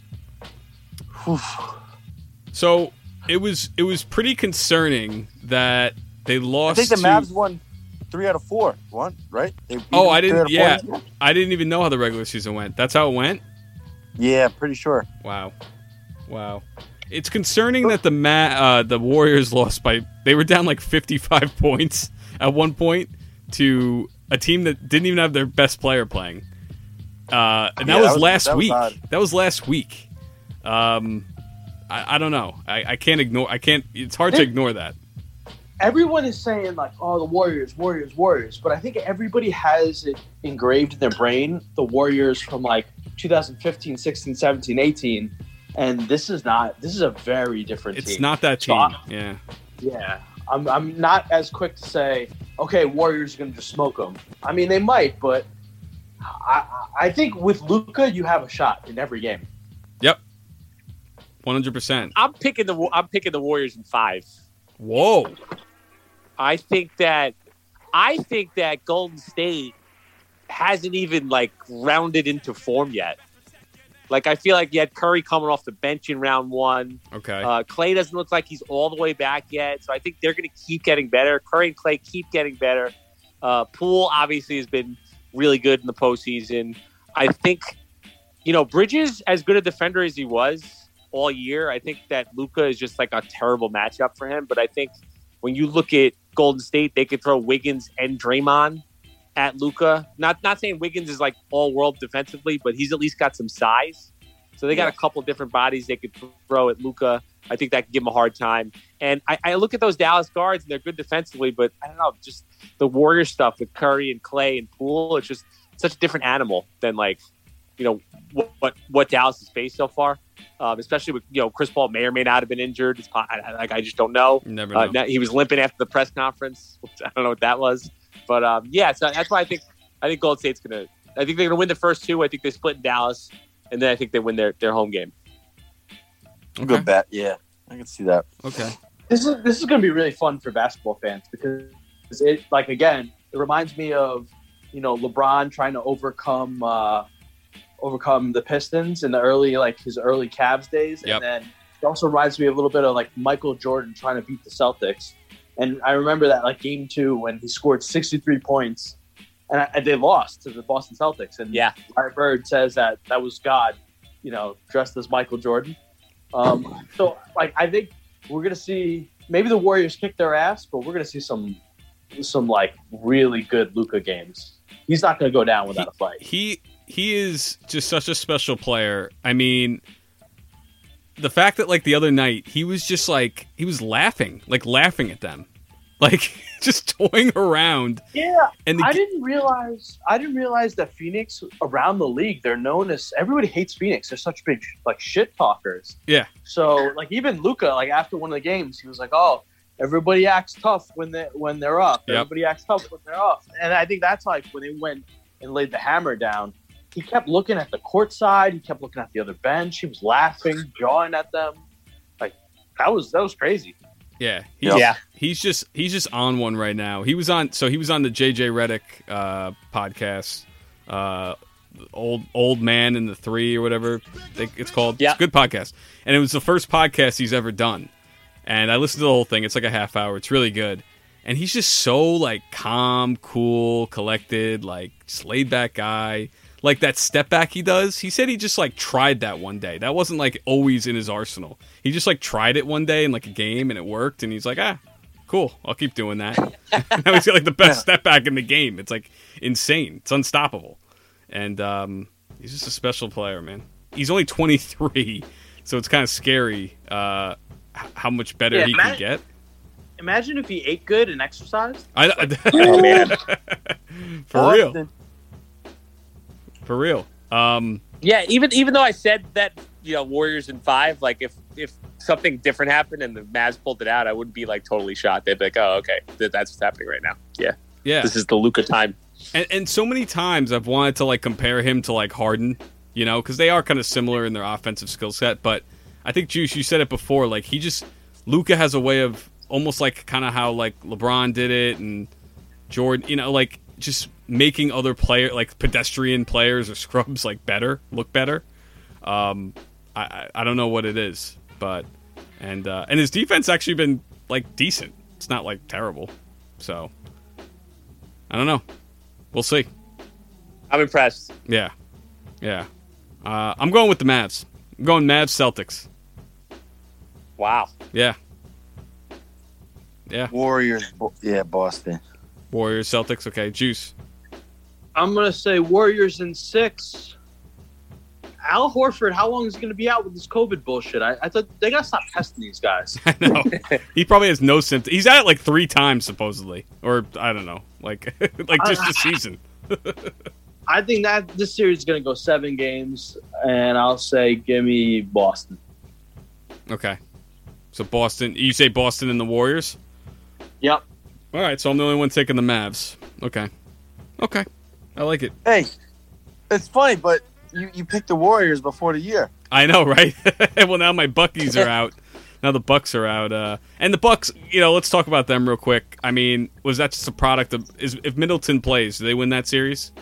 So it was pretty concerning that they I lost. think the to- Mavs won 3 out of 4. One, right? They beat Oh, them I 3 out didn't. of Yeah, 4. I didn't even know how the regular season went. That's how it went. Yeah, pretty sure. Wow. It's concerning that the Warriors lost by. They were down like 55 points at one point to a team that didn't even have their best player playing. And that was last week. That was last week. I don't know. I can't ignore. It's hard to ignore that. Everyone is saying like, "Oh, the Warriors," but I think everybody has it engraved in their brain. The Warriors from like 2015, 16, 17, 18, and this is a very different team. It's not that So team. Yeah, I'm not as quick to say, okay, Warriors are going to just smoke them. I mean, they might, but I think with Luka, you have a shot in every game. Yep. 100%. I'm picking the Warriors in 5. Whoa. I think that Golden State hasn't even like rounded into form yet. Like I feel like you had Curry coming off the bench in round 1. Okay. Clay doesn't look like he's all the way back yet, so I think they're going to keep getting better. Curry and Clay keep getting better. Poole obviously has been really good in the postseason. I think, Bridges, as good a defender as he was all year, I think that Luka is just like a terrible matchup for him. But I think when you look at Golden State, they could throw Wiggins and Draymond at Luka. Not saying Wiggins is like all world defensively, but he's at least got some size. So they got a couple different bodies they could throw at Luka. I think that could give him a hard time. And I look at those Dallas guards, and they're good defensively, but I don't know, just the Warrior stuff with Curry and Clay and Poole, it's just such a different animal than like, what Dallas has faced so far. Especially with, Chris Paul may or may not have been injured. I just don't know. You never know. He was limping after the press conference. I don't know what that was. But so that's why I think Golden State's I think they're gonna win the first 2. I think they split in Dallas, and then I think they win their home game. Okay. Good bet. Yeah, I can see that. Okay. This is going to be really fun for basketball fans because it reminds me of LeBron trying to overcome the Pistons in the his early Cavs days. Yep. And then it also reminds me a little bit of like Michael Jordan trying to beat the Celtics. And I remember that like game 2 when he scored 63 points and they lost to the Boston Celtics. And Larry Bird says that was God, dressed as Michael Jordan. So like, I think we're going to see maybe the Warriors kick their ass, but we're going to see some like really good Luka games. He's not going to go down without a fight. He is just such a special player. I mean, the fact that like the other night he was just like he was laughing at them, like just toying around. Yeah, and I didn't realize that Phoenix around the league, they're known as everybody hates Phoenix. They're such big like shit talkers. Yeah. So like even Luka, like after one of the games, he was like, "Oh, everybody acts tough when they're up. Yep. Everybody acts tough when they're up." And I think that's like when they went and laid the hammer down. He kept looking at the court side. He kept looking at the other bench. He was laughing, jawing at them. Like that was crazy. Yeah, Yeah. He's just on one right now. He was on the JJ Redick podcast, old man in the 3 or whatever it's called. Yeah. It's a good podcast, and it was the first podcast he's ever done. And I listened to the whole thing. It's like a half hour. It's really good. And he's just so like calm, cool, collected, like just laid back guy. Like that step back he does. He said he just like tried that one day. That wasn't like always in his arsenal. He just like tried it one day in like a game and it worked. And he's like, cool. I'll keep doing that. Now he's got like the best step back in the game. It's like insane. It's unstoppable. And he's just a special player, man. He's only 23, so it's kind of scary how much better he can get. Imagine if he ate good and exercised. Oh man, for real. For real. Yeah, even though I said that, Warriors in 5, like if something different happened and the Mavs pulled it out, I wouldn't be like totally shocked. They'd be like, oh, okay, that's what's happening right now. Yeah. This is the Luka time. And so many times I've wanted to like compare him to like Harden, because they are kind of similar in their offensive skill set. But I think, Juice, you said it before, like Luka has a way of almost like kind of how like LeBron did it and Jordan, like just making other like pedestrian players or scrubs like look better. I don't know what it is, but and his defense actually been like decent. It's not like terrible. So I don't know. We'll see. I'm impressed. Yeah. I'm going with the Mavs. I'm going Mavs Celtics. Wow. Yeah. Warriors. Boston. Warriors Celtics. Okay, Juice. I'm gonna say Warriors in 6. Al Horford, how long is he gonna be out with this COVID bullshit? I thought they gotta stop testing these guys. I know. He probably has no symptoms. He's at it like 3 times supposedly, or I don't know, like just a season. I think that this series is gonna go 7 games, and I'll say give me Boston. Okay. So Boston. You say Boston and the Warriors? Yep. All right. So I'm the only one taking the Mavs. Okay. I like it. Hey, it's funny, but you picked the Warriors before the year. I know, right? Well, now my Buckies are out. Now the Bucks are out. And the Bucks, let's talk about them real quick. I mean, was that just a product of if Middleton plays, do they win that series?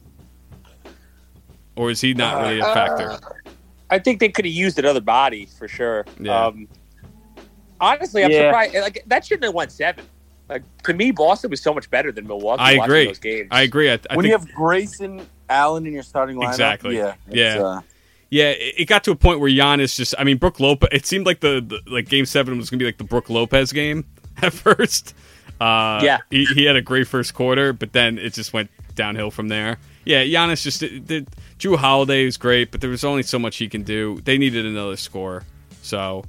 Or is he not really a factor? I think they could have used another body for sure. Yeah. Honestly, I'm surprised. Like that shouldn't have won 7. Like to me, Boston was so much better than Milwaukee. I agree. Those games. I agree. I when think, you have Grayson Allen in your starting lineup, exactly. Yeah. Yeah, it got to a point where Giannis just. I mean, Brook Lopez. It seemed like the Game 7 was going to be like the Brook Lopez game at first. He had a great first quarter, but then it just went downhill from there. Yeah, Giannis just Jrue Holiday was great, but there was only so much he can do. They needed another scorer, so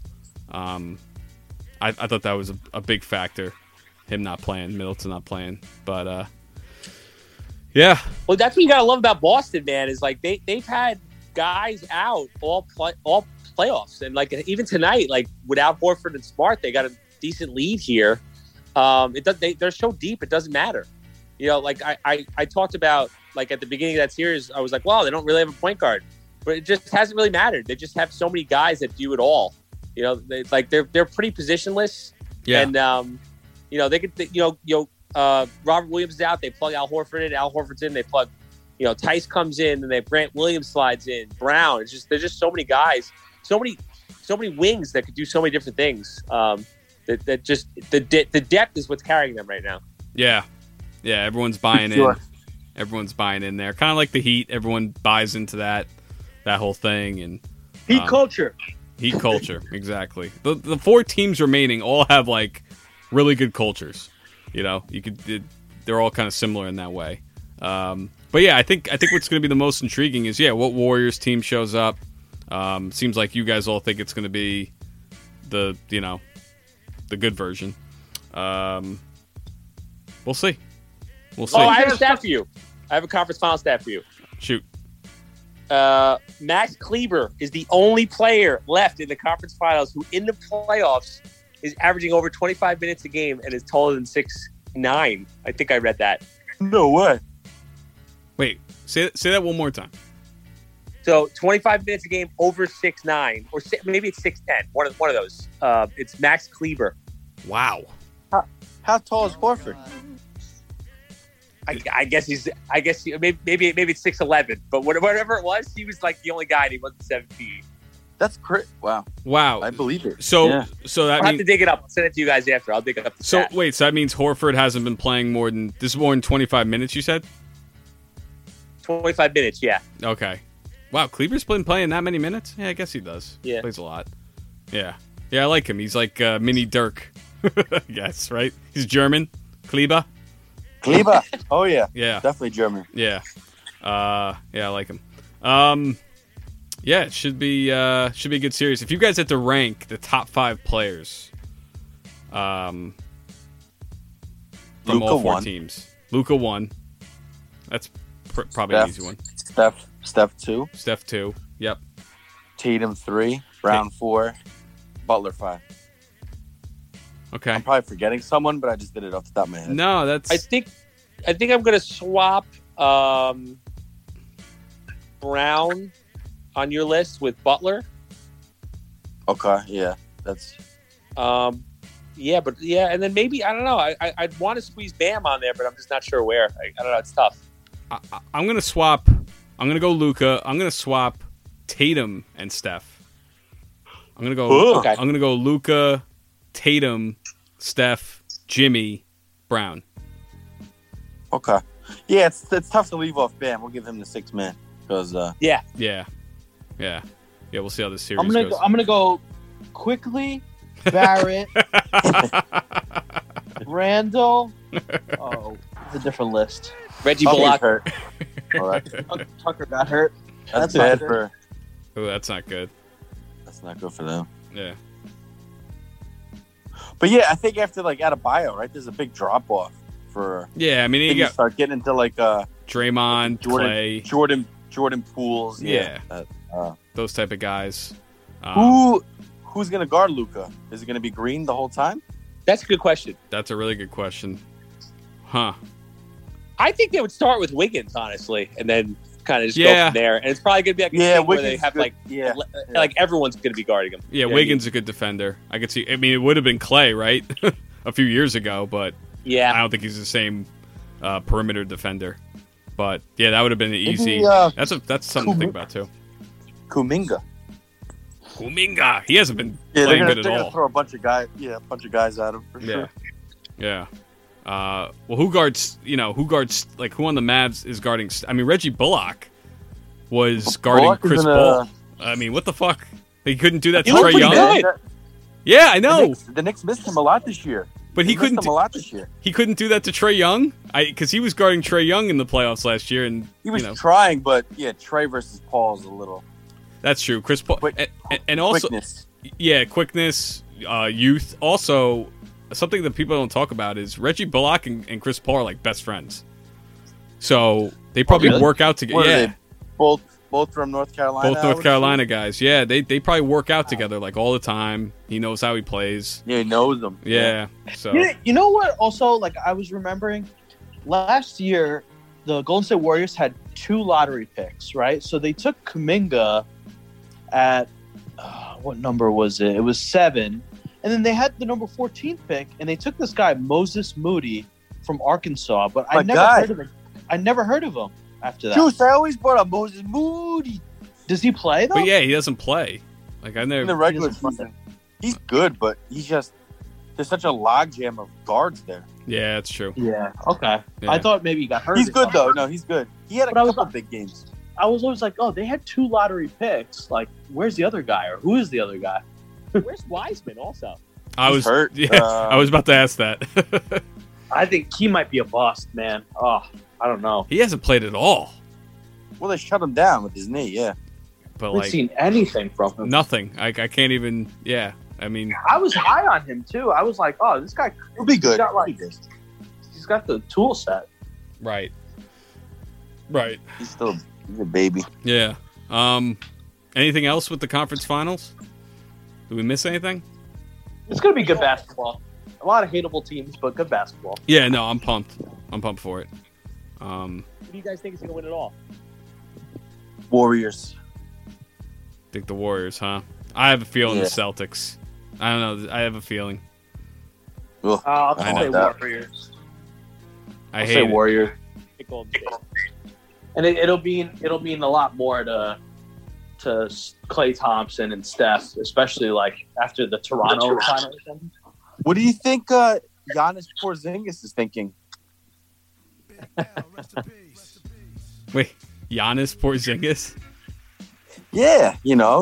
I thought that was a big factor. Him not playing, Middleton not playing, but yeah. Well, that's what you gotta love about Boston, man. Is like they've had guys out all playoffs, and like even tonight, like without Horford and Smart, they got a decent lead here. They're so deep, it doesn't matter. Like I talked about like at the beginning of that series, I was like, wow, they don't really have a point guard, but it just hasn't really mattered. They just have so many guys that do it all. They're pretty positionless, and they could Robert Williams is out. They plug Al Horford in. Al Horford's in. They plug, Tice comes in, and they Grant Williams slides in. Brown. There's just so many guys, so many wings that could do so many different things. That just the depth is what's carrying them right now. Yeah. Everyone's buying in. Everyone's buying in there. Kind of like the Heat. Everyone buys into that whole thing and Heat culture. Heat culture, exactly. The 4 teams remaining all have like really good cultures. They're all kind of similar in that way. But yeah, I think what's going to be the most intriguing is what Warriors team shows up. Seems like you guys all think it's going to be the good version. We'll see. Oh, I have a stat for you. I have a conference final stat for you. Shoot. Max Kleber is the only player left in the conference finals who, in the playoffs, is averaging over 25 minutes a game and is taller than 6'9". I think I read that. No way. Wait, say that one more time. So 25 minutes a game over 6'9", or maybe it's 6'10". One of those. It's Max Kleber. Wow. How tall is Horford? I guess maybe it's 6'11", but whatever it was, he was like the only guy and he wasn't 17. That's great. Wow. I believe it. So Yeah. so that I'll have means to dig it up. I'll send it to you guys after. I'll dig it up. so that means Horford hasn't been playing more than 25 minutes. You said 25 minutes. Yeah. okay. Wow, Kleber's been playing that many minutes? Yeah, I guess he does. Yeah. Plays a lot. Yeah. Yeah, I like him. He's like mini Dirk. I guess, right? He's German. Kleber. Kleber. Oh yeah. Yeah. Definitely German. Yeah. Yeah, I like him. Yeah, it should be a good series. If you guys had to rank the top 5 players from Luka all 4 1. teams. Luka 1. That's probably an easy one. Steph 2. Steph 2. Yep. Tatum 3. Brown 4. Butler 5. Okay. I'm probably forgetting someone, but I just did it off the top of my head. No, that's I think I'm gonna swap Brown on your list with Butler. Okay, yeah. That's And then maybe I don't know. I'd want to squeeze Bam on there, but I'm just not sure where. I don't know. It's tough. I'm gonna swap. I'm gonna go Luka. I'm gonna swap Tatum and Steph. I'm gonna go. Ooh. Okay. I'm gonna go Luka, Tatum, Steph, Jimmy, Brown. okay. Yeah, it's tough to leave off Bam. We'll give him the 6th man because Yeah. We'll see how this series goes. I'm gonna go quickly. Barrett, Randall. Oh, it's a different list. Reggie Tucker's Bullock. hurt. All right. Tucker got hurt. That's not bad good. for. Oh, that's not good. That's not good for them. Yeah. But yeah, I think after like Adebayo, right? There's a big drop off for. Yeah, I mean, You you got start getting into like Draymond, Clay, Jordan Pools. Yeah. Uh, those type of guys. who's gonna guard Luka? Is it gonna be Green the whole time? That's a good question. That's a really good question. Huh. I think they would start with Wiggins, honestly, and then kind of just go Yeah. from there. And it's probably going to be like a Yeah, thing where Wiggins they have good. like Yeah. like everyone's going to be guarding him. Yeah, You know, Wiggins is a good defender. I could see. I mean, it would have been Clay, right? A few years ago, but Yeah. I don't think he's the same perimeter defender. But yeah, that would have been an easy. Maybe, That's something to think about too. Kuminga. Kuminga, he hasn't been Yeah, playing they're good gonna at all. throw a bunch of guys. Yeah, a bunch of guys at him for Yeah, sure. yeah. Well, who guards? Who guards? Like, who on the Mavs is guarding? I mean, Reggie Bullock was guarding Bullock is Chris in Paul. I mean, what the fuck? He couldn't do that to He looked Trae pretty Young. good. Yeah, I know, The Knicks missed him a lot this year. but he They missed couldn't. him a lot this year. He couldn't do that to Trae Young. Because he was guarding Trae Young in the playoffs last year, and He was you know, trying, but yeah, Trey versus Paul is a little that's true. Chris Paul, and also quickness. yeah, quickness, youth. Also, something that people don't talk about is Reggie Bullock and Chris Paul are like best friends. So they probably really? work out together. What are Yeah, they? Both from North Carolina. both I North would Carolina guys. Yeah, they probably work out together like all the time. He knows how he plays. assume. Yeah, he knows them. Yeah, so You know what? Also, like I was remembering, last year the Golden State Warriors had 2 lottery picks, right? So they took Kuminga at what number was it? It was 7, and then they had the number 14 pick, and they took this guy Moses Moody from Arkansas, but I My never guy. heard of him. I never heard of him after that. Juice, I always brought up Moses Moody Does he play though? but yeah, he doesn't play. Like I in the never. regular doesn't play. season. He's good, but he's just there's such a logjam of guards there. Yeah, it's true. Yeah. Okay. Yeah. I thought maybe he got hurt. He's or good something. though. No, he's good. He had a But I was couple like- big games. I was always like, oh, they had 2 lottery picks. Like, where's the other guy, or who is the other guy? Where's Wiseman also? I He's was hurt. Yeah, I was about to ask that. I think he might be a bust, man. Oh, I don't know. He hasn't played at all. Well, they shut him down with his knee. Yeah. But I haven't like seen anything from him. nothing. I can't even. Yeah, I mean, I was high on him too. I was like, oh, this guy, He'll be good. He's got, like- He'll be good. he's got the tool set. right. He's a baby. Yeah. Anything else with the conference finals? Did we miss anything? It's gonna be good basketball. A lot of hateable teams, but good basketball. Yeah, no, I'm pumped. I'm pumped for it. Who do you guys think is going to win it all? Warriors. Think the Warriors, huh? I have a feeling Yeah. the Celtics. I don't know. I have a feeling. Ugh, I'll I say know that. Warriors. I I'll hate say it. Warriors. Pick Golden State. And it'll mean a lot more to Klay Thompson and Steph, especially like after the Toronto finals. What do you think Giannis Porzingis is thinking? Wait, Giannis Porzingis? Yeah,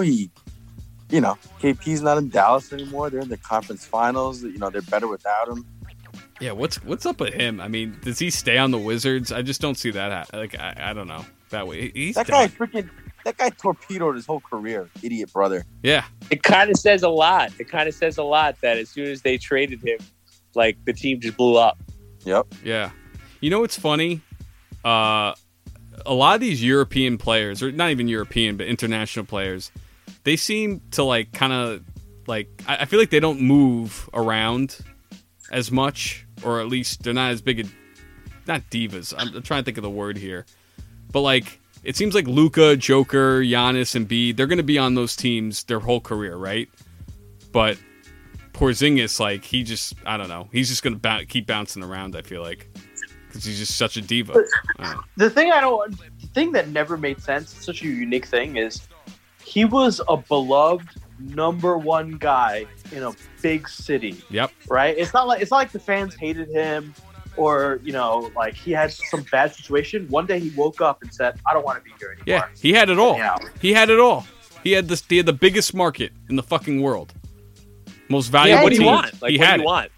KP's not in Dallas anymore. They're in the conference finals. They're better without him. Yeah, what's up with him? I mean, does he stay on the Wizards? I just don't see that. I don't know that way. He's That guy torpedoed his whole career. Idiot brother. Yeah, It kind of says a lot. It kind of says a lot that as soon as they traded him, like the team just blew up. Yep. yeah. You know what's funny? A lot of these European players, or not even European, but international players, they seem to like kind of like. I feel like they don't move around as much, or at least they're not as big. Not divas. I'm trying to think of the word here, but like it seems like Luka, Joker, Giannis, and Embiid, they're going to be on those teams their whole career, right? But Porzingis, like I don't know, he's just going to keep bouncing around. I feel like because he's just such a diva. The thing that never made sense, such a unique thing, is he was a beloved number one guy in a big city. Yep. Right? It's not like the fans hated him or, like he had some bad situation. One day he woke up and said, I don't want to be here anymore. Yeah, he had it all. Yeah. He had it all. He had the biggest market in the fucking world. Most valuable What do team. you want? Like, he what had do you want?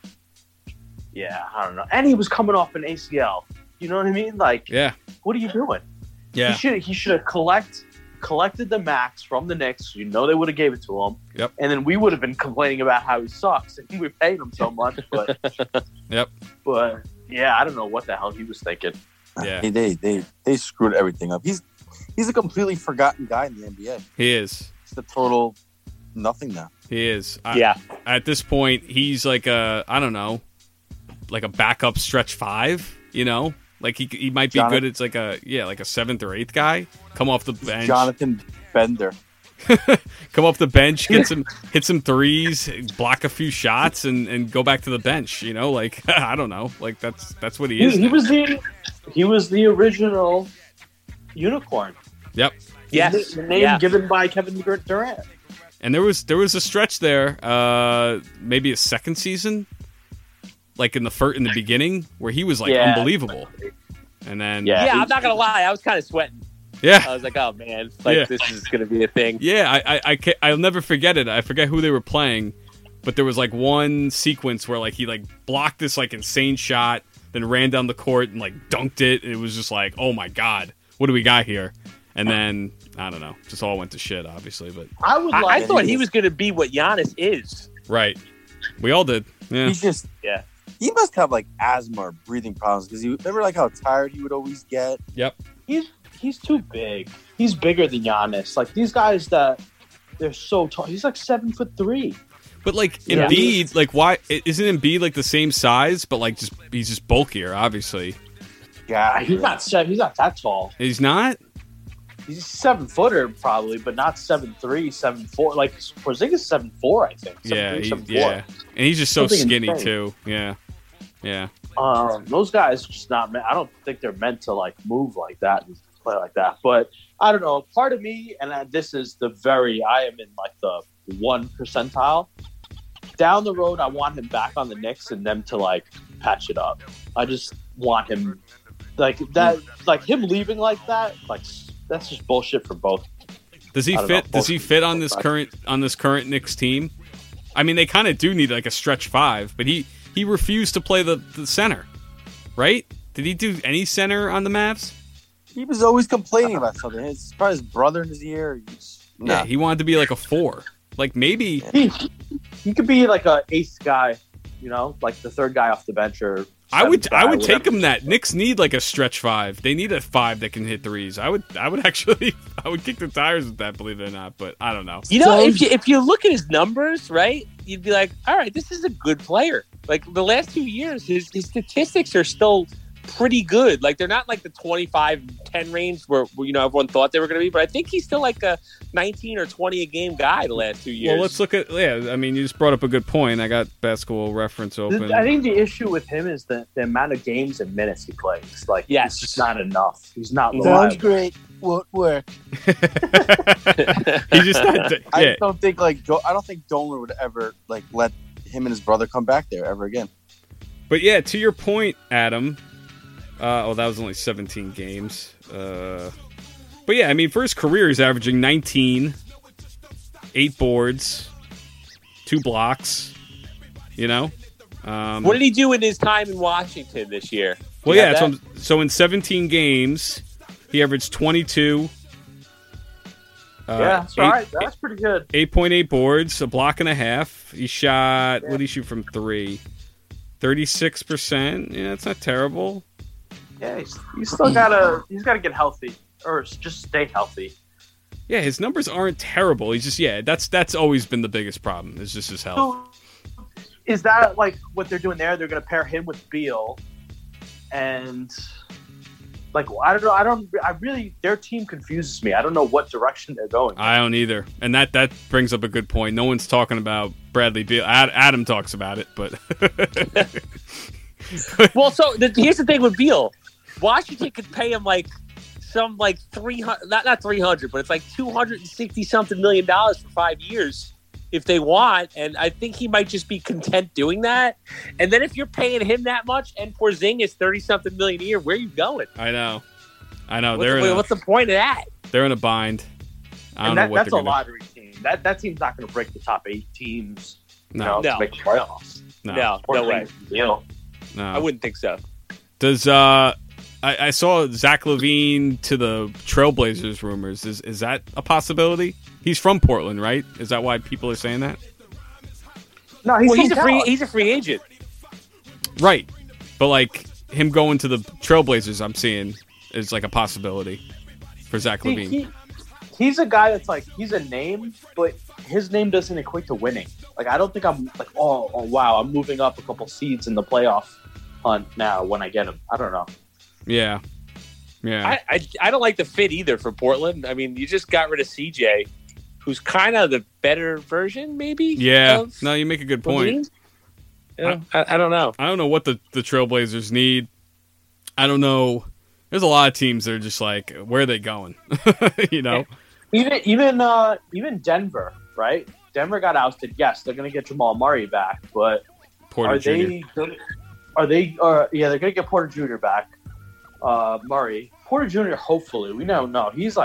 Yeah, I don't know. And he was coming off an ACL. You know what I mean? Like, Yeah. what are you doing? Yeah. He should have collected the max from the Knicks. They would have gave it to him. Yep. And then we would have been complaining about how he sucks and we paid him so much. But Yep. But yeah, I don't know what the hell he was thinking. Yeah. They screwed everything up. He's a completely forgotten guy in the NBA. He is. It's a total nothing now. He is. Yeah. At this point, he's like a backup stretch five, Like he might be good. It's like a 7th or 8th guy. Come off the bench. Jonathan Bender. Come off the bench, hit some threes, block a few shots, and go back to the bench. Like I don't know. Like that's what he is. He was the original unicorn. Yep. Yes. The name given by Kevin Durant. And there was a stretch there, maybe a second season, like in the beginning, where he was like unbelievable. And then I'm not gonna lie, I was kind of sweating. Yeah, I was like, oh man, this is gonna be a thing. Yeah, I'll never forget it. I forget who they were playing, but there was like one sequence where like he like blocked this like insane shot, then ran down the court and like dunked it. It was just like, oh my god, what do we got here? And then I don't know, just all went to shit, obviously. But I thought he was gonna be what Giannis is. Right, we all did. Yeah, He's just He must have like asthma or breathing problems because remember like how tired he would always get. Yep. He's too big. He's bigger than Giannis. Like these guys they're so tall. He's like 7'3". But like Embiid, like why isn't Embiid like the same size? But like he's just bulkier, obviously. Yeah, he's not that tall. He's not. He's a 7-footer probably, but not 7'3", 7'4". Like Porzingis is 7'4", I think. 7'4". Yeah, and he's just so Something skinny insane. too. Yeah. Those guys are just not. I don't think they're meant to like move like that and play like that. But I don't know. Part of me, and this is I am in like the 1 percentile. Down the road, I want him back on the Knicks and them to like patch it up. I just want him like that. Like him leaving like that. Like that's just bullshit for both. Does he fit? Does he fit on this current Knicks team? I mean, they kind of do need like a stretch five, but he refused to play the center, right? Did he do any center on the Mavs? He was always complaining about something. It's probably his brother in his ear. Yeah, he wanted to be like a 4. Like maybe he could be like a 8th guy, like the 3rd guy off the bench or. I would guy, take him that. Knicks need like a stretch 5. They need a 5 that can hit threes. I would actually kick the tires with that, believe it or not. But I don't know. If you look at his numbers, right, you'd be like, all right, this is a good player. Like the last 2 years, his statistics are still pretty good. Like they're not like the 25-10 range where everyone thought they were going to be, but I think he's still like a 19 or 20 a game guy the last 2 years. Well, let's look at I mean, you just brought up a good point. I got Basketball Reference open. I think the issue with him is the amount of games and minutes he plays. Like, it's just not enough. He's not reliable. Sounds great. Won't work. He just I don't think Dolan would ever like let him and his brother come back there ever again. But yeah, to your point, Adam. That was only 17 games. But yeah, I mean, for his career, he's averaging 19, 8 boards, 2 blocks. What did he do in his time in Washington this year? Well, yeah. So in 17 games, he averaged 22. That's right. That's pretty good. 8.8 boards, a block and a half. He shot. What did he shoot from 3? 36%. Yeah, that's not terrible. Yeah, he's still gotta get healthy or just stay healthy. Yeah, his numbers aren't terrible. He's just that's always been the biggest problem. Is just his health. So, is that like what they're doing there? They're gonna pair him with Beal, and like I don't know. Their team confuses me. I don't know what direction they're going. I don't either, and that brings up a good point. No one's talking about Bradley Beal. Adam talks about it, but well, so here's the thing with Beal. Washington could pay him like 300, not 300, but it's like $260 something million for 5 years if they want. And I think he might just be content doing that. And then if you're paying him that much and Porzingis 30 something million a year, where are you going? I know. What's the point of that? They're in a bind. I don't know what that's they're a lottery team. That team's not going to break the top 8 teams. No. To make the playoffs. No way. Deal. No, I wouldn't think so. Does I saw Zach LaVine to the Trailblazers rumors. Is that a possibility? He's from Portland, right? Is that why people are saying that? No, he's a free agent. Right. But like him going to the Trailblazers, I'm seeing is like a possibility for Zach LaVine. He's a guy that's like, he's a name, but his name doesn't equate to winning. Like, I don't think I'm like, oh wow, I'm moving up a couple seeds in the playoff hunt now when I get him. I don't know. Yeah. I don't like the fit either for Portland. I mean, you just got rid of CJ, who's kind of the better version, maybe. Yeah. No, you make a good point. I don't know. I don't know what the Trailblazers need. I don't know. There's a lot of teams that are just like, where are they going? Even Denver, right? Denver got ousted. Yes, they're going to get Jamal Murray back, but Porter Jr. they're going to get Porter Jr. back. Murray. Porter Jr. hopefully. We don't know. His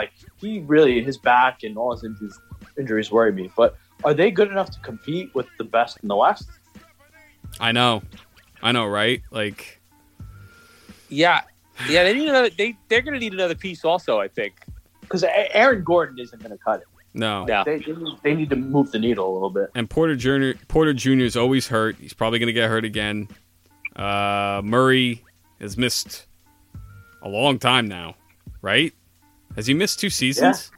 back and all his injuries worry me. But are they good enough to compete with the best in the West? I know, right? Like, yeah. They need another. They're going to need another piece, also. I think because Aaron Gordon isn't going to cut it. No. They need to move the needle a little bit. And Porter Jr. is always hurt. He's probably going to get hurt again. Murray has missed a long time now, right? Has he missed 2 seasons?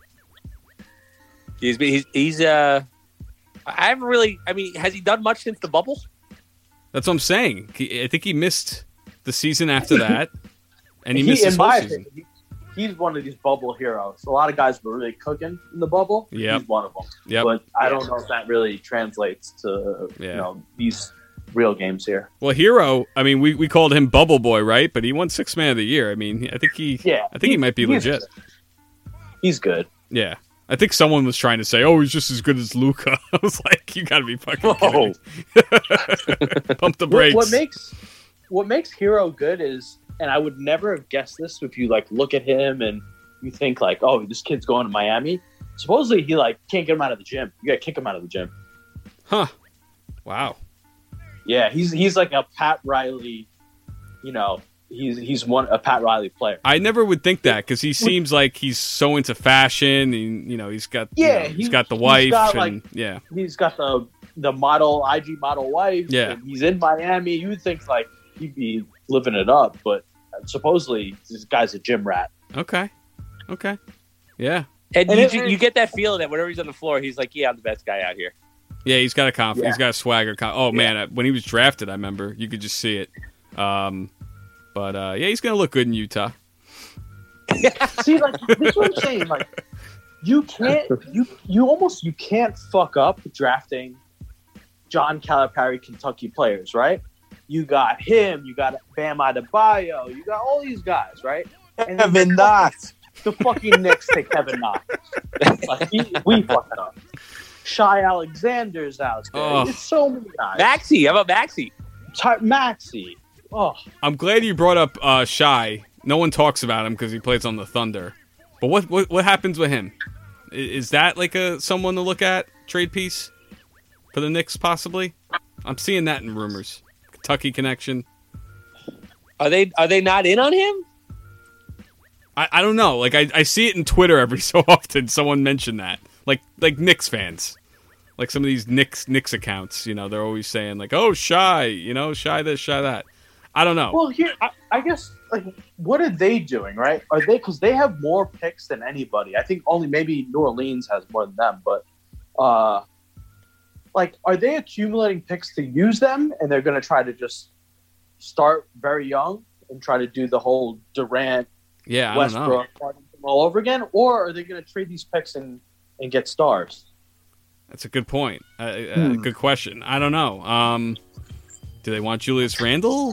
Yeah. He's I haven't really. I mean, has he done much since the bubble? That's what I'm saying. I think he missed the season after that, and he missed his whole season. He's one of these bubble heroes. A lot of guys were really cooking in the bubble. Yep. He's one of them. Yep. But I don't know if that really translates to these real games here. Well, hero. I mean, we called him Bubble Boy, right? But he won 6th Man of the Year. I mean, I think he might be legit. He's good. Yeah. I think someone was trying to say, "Oh, he's just as good as Luka." I was like, "You got to be fucking kidding me." Pump the brakes. What makes Hero good is, and I would never have guessed this if you like look at him and you think like, "Oh, this kid's going to Miami." Supposedly, he like can't get him out of the gym. You got to kick him out of the gym. Huh? Wow. Yeah, he's like a Pat Riley. He's a Pat Riley player. I never would think that because he seems like he's so into fashion, and he's got he's got the wife, he's got the model IG model wife. Yeah, and he's in Miami. You would think like he'd be living it up, but supposedly this guy's a gym rat. Okay, yeah. And you get that feeling that whenever he's on the floor, he's like, "Yeah, I'm the best guy out here." Yeah, he's got a confidence. Yeah. He's got a swagger. Man, when he was drafted, I remember you could just see it. But yeah, he's gonna look good in Utah. See, like this is what I'm saying. Like you can't fuck up drafting John Calipari Kentucky players, right? You got him, you got Bam Adebayo, you got all these guys, right? And Kevin Knox. The fucking Knicks take Kevin Knox. Like, we fuck it up. Shai Alexander's out there. Oh. There's so many guys. Maxey, how about Maxey? Maxey. Oh, I'm glad you brought up Shai. No one talks about him because he plays on the Thunder. But what happens with him? Is that like someone to look at trade piece for the Knicks possibly? I'm seeing that in rumors. Kentucky connection. Are they not in on him? I don't know. Like I see it in Twitter every so often. Someone mentioned that. Like Knicks fans. Like some of these Knicks accounts, you know, they're always saying like, "Oh, Shai, you know, Shai this, Shai that." I don't know. well, here I guess like what are they doing, right? Are they because they have more picks than anybody? I think only maybe New Orleans has more than them, but like are they accumulating picks to use them, and they're going to try to just start very young and try to do the whole Durant, Yeah, I don't know. Westbrook party all over again, or are they going to trade these picks and get stars? That's a good point. Good question. I don't know. Do they want Julius Randle?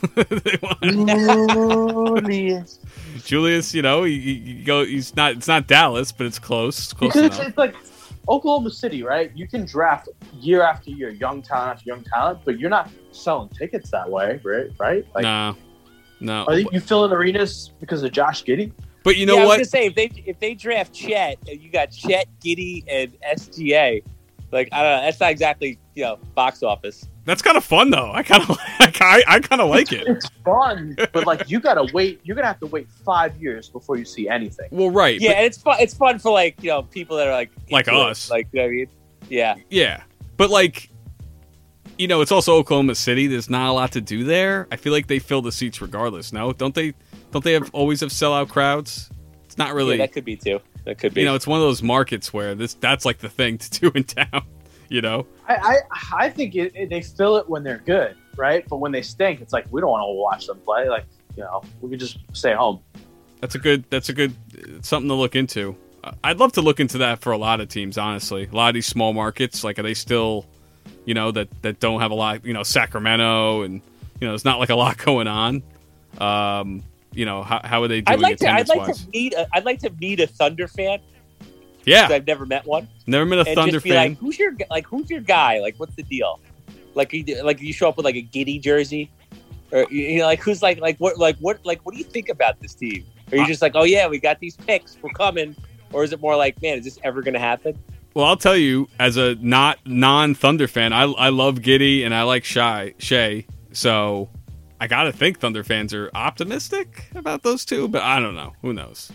Julius, you know, you go. He's not. It's not Dallas, but it's close. It's close Because enough. it's like Oklahoma City, right? You can draft year after year, young talent after young talent, but you're not selling tickets that way, right? Like, No. are you filling arenas because of Josh Giddey? But you know I was what? gonna say if they draft Chet, you got Chet, Giddey, and SGA. Like I don't know, that's not exactly box office. That's kind of fun though. I kind of like it. It's fun, but like you gotta wait. You're gonna have to wait 5 years before you see anything. Well, right. Yeah, and it's fun. It's fun for people that are like into us. it. Like you know what I mean? Yeah. Yeah, but like, you know, it's also Oklahoma City. There's not a lot to do there. I feel like they fill the seats regardless. No, don't they? Don't they always have sellout crowds? It's not really. Yeah, that could be too. That could be. You know, it's one of those markets where that's like the thing to do in town. You know. I think they fill it when they're good, right? But when they stink, it's like we don't want to watch them play. Like we could just stay home. That's a good something to look into. I'd love to look into that for a lot of teams, honestly. A lot of these small markets, like, are they still, that don't have a lot, Sacramento, and, there's not like a lot going on. How are they doing attendance-wise? I'd like to meet a Thunder fan. Yeah. I've never met one. Never met a and Thunder just be fan. Who's your guy? Like, what's the deal? Like you show up with like a Giddey jersey, or who's what do you think about this team? Are you just like, oh yeah, we got these picks, we're coming, or is it more like, man, is this ever going to happen? Well, I'll tell you, as a non-Thunder fan, I love Giddey and I like Shea, so I gotta think Thunder fans are optimistic about those two, but I don't know. Who knows?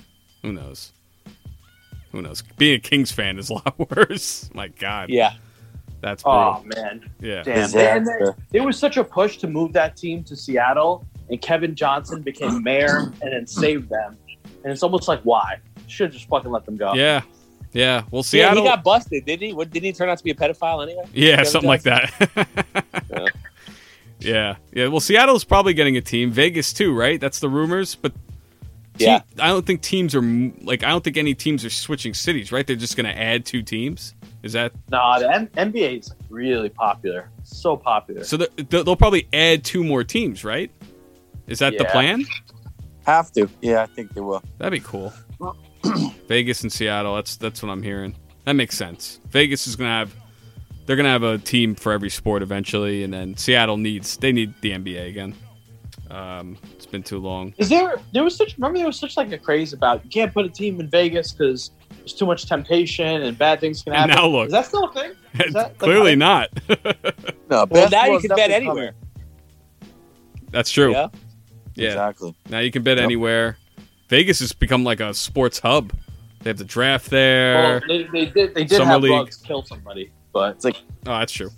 Being a Kings fan is a lot worse. My God. Yeah. That's brutal. Oh, man. Yeah. Damn. There was such a push to move that team to Seattle, and Kevin Johnson became mayor and then saved them. And it's almost like, why? Should have just fucking let them go. Yeah. Well, Seattle. Yeah, he got busted, didn't he? Didn't he turn out to be a pedophile anyway? Yeah, Kevin something Johnson? like that. Yeah. Well, Seattle's probably getting a team. Vegas too, right? That's the rumors. But yeah, I don't think teams are I don't think any teams are switching cities, right? They're just going to add 2 teams. Is that? No, the NBA is really popular. So popular. So they'll probably add 2 more teams, right? Is that the plan? Have to. Yeah, I think they will. That'd be cool. Vegas and Seattle. That's what I'm hearing. That makes sense. Vegas is gonna have a team for every sport eventually, and then Seattle needs the NBA again. It's been too long. There was such like a craze about you can't put a team in Vegas because there's too much temptation and bad things can happen. And now look. Is that still a thing? Is that, Clearly not. No, well, now you can bet anywhere. That's true. Yeah. Exactly. Now you can bet anywhere. Vegas has become like a sports hub. They have the draft there. Well, they did Summer have League. Bugs kill somebody, but It's like Oh, that's true.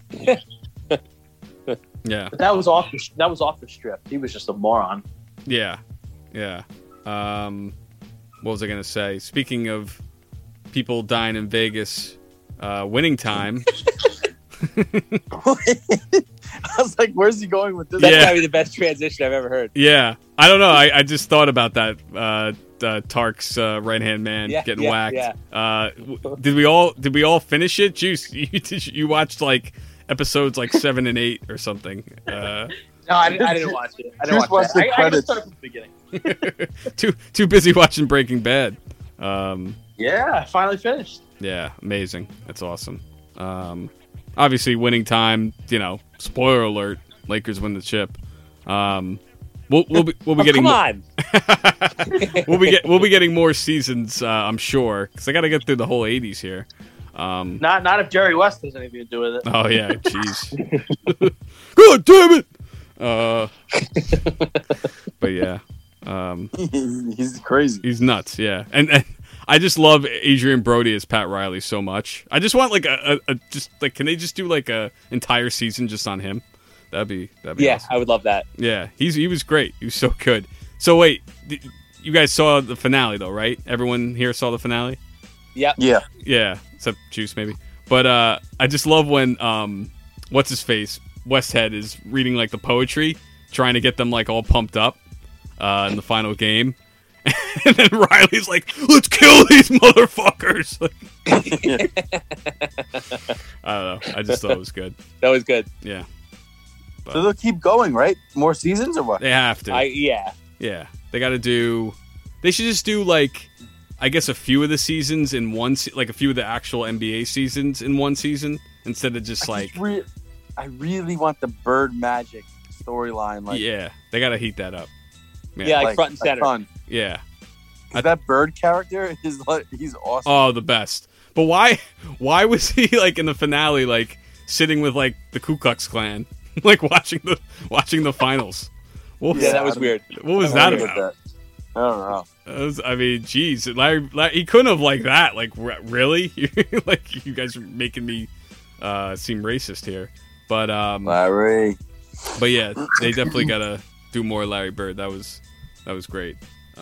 Yeah. but that was off the strip. He was just a moron. Yeah. What was I gonna say? Speaking of people dying in Vegas, Winning Time. I was like, "Where's he going with this?" That's Yeah. probably the best transition I've ever heard. Yeah, I don't know. I just thought about that. Tark's right hand man getting whacked. Yeah. Did we all finish it? Juice, you watched like episodes like 7 and 8 or something. No, I didn't watch it. I didn't Just watch watch that. the I gotta credits. start from the beginning. Too busy watching Breaking Bad. Yeah, I finally finished. Yeah, amazing. That's awesome. Obviously, winning time. Spoiler alert: Lakers win the chip. We'll be getting. Come on. we'll be getting more seasons. I'm sure, because I got to get through the whole '80s here. Not if Jerry West has anything to do with it. Oh yeah, jeez. God damn it. But yeah, He's crazy. he's nuts. Yeah, and I just love Adrian Brody as Pat Riley so much. I just want like a just like, can they just do like a entire season just on him? That'd be Yeah, awesome. I would love that. Yeah, he was great. He was so good. So wait, you guys saw the finale though, right? Everyone here saw the finale? Yep. Yeah. Yeah, except Juice maybe. But I just love when what's his face, Westhead is reading like the poetry, trying to get them like all pumped up in the final game. And then Riley's like, "Let's kill these motherfuckers!" I don't know. I just thought it was good. That was good. Yeah, So they'll keep going, right? More seasons or what? they have to. Yeah. Yeah, they got to do. They should just do like, I guess, a few of the seasons in one, like a few of the actual NBA seasons in one season, instead of just like. I really want the Bird Magic storyline. Like, Yeah, they got to heat that up. Yeah, like front and a center. ton. Yeah. 'Cause that Bird character is like, he's awesome. Oh, the best. But why was he like in the finale, like sitting with like the Ku Klux Klan, like watching the finals? What was, Yeah, that was weird. what was I that don't know about? I don't know. I mean, geez, Larry, he couldn't have like that. Like, really? Like, you guys are making me seem racist here. But Larry. but yeah, they definitely gotta do more Larry Bird. That was great.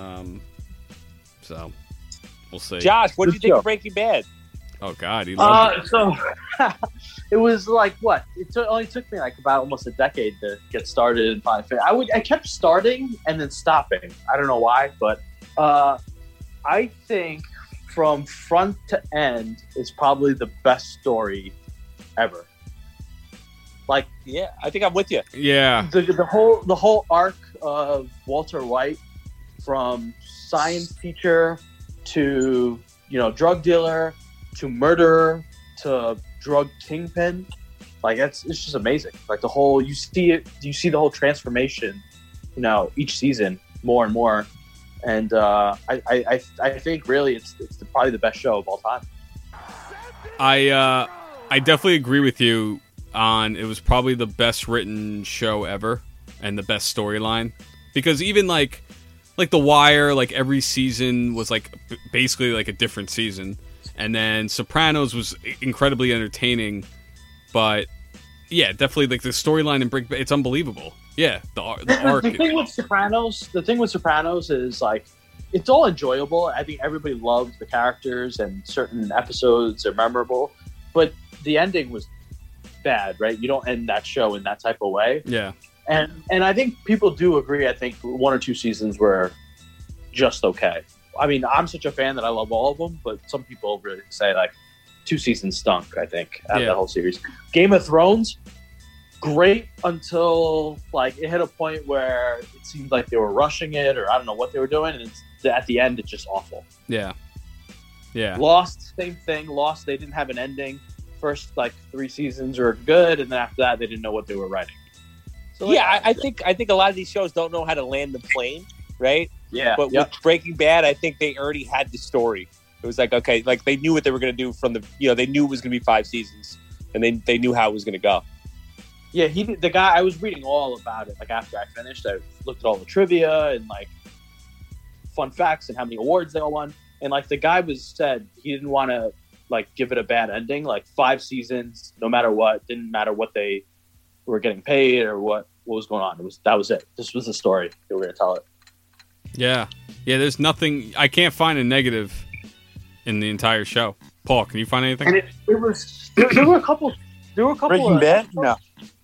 So we'll see. Josh, what did you Good think show. of Breaking Bad? Oh God, he loved it. So it was like what? It only took me like about almost a decade to get started and finally finish. I kept starting and then stopping. I don't know why, but I think from front to end is probably the best story ever. Like Yeah, I think I'm with you. Yeah, the whole arc of Walter White, from science teacher to drug dealer to murderer to drug kingpin, like it's just amazing. Like the whole you see the whole transformation, each season more and more, and I think really it's probably the best show of all time. I definitely agree with you on it was probably the best written show ever and the best storyline, because even like The Wire, like every season was like basically like a different season, and then Sopranos was incredibly entertaining, but yeah, definitely like the storyline in Breaking Bad, it's unbelievable. Yeah, the arc. The thing with Sopranos is like it's all enjoyable. I think everybody loves the characters and certain episodes are memorable, but the ending was bad, right? You don't end that show in that type of way. Yeah. And I think people do agree. I think 1 or 2 seasons were just okay. I mean, I'm such a fan that I love all of them, but some people really say like 2 seasons stunk, I think, out of that whole series. Game of Thrones, great until like it hit a point where it seemed like they were rushing it, or I don't know what they were doing, and at the end it's just awful. Yeah. Yeah. Lost, same thing. Lost, they didn't have an ending. First like 3 seasons were good, and then after that they didn't know what they were writing. So Yeah, I think a lot of these shows don't know how to land the plane, right? yeah, But yep. with Breaking Bad, I think they already had the story. It was like, okay, like they knew what they were going to do from the, they knew it was going to be 5 seasons, and they knew how it was going to go. Yeah, the guy, I was reading all about it. Like after I finished, I looked at all the trivia and like fun facts and how many awards they all won. And like the guy said he didn't want to like give it a bad ending. Like 5 seasons, no matter what, didn't matter what they were getting paid or what was going on. That was it. This was the story. They were going to tell it. Yeah. Yeah, there's nothing, I can't find a negative in the entire show. Paul, can you find anything? And it was there were a couple Breaking of, Bad? No.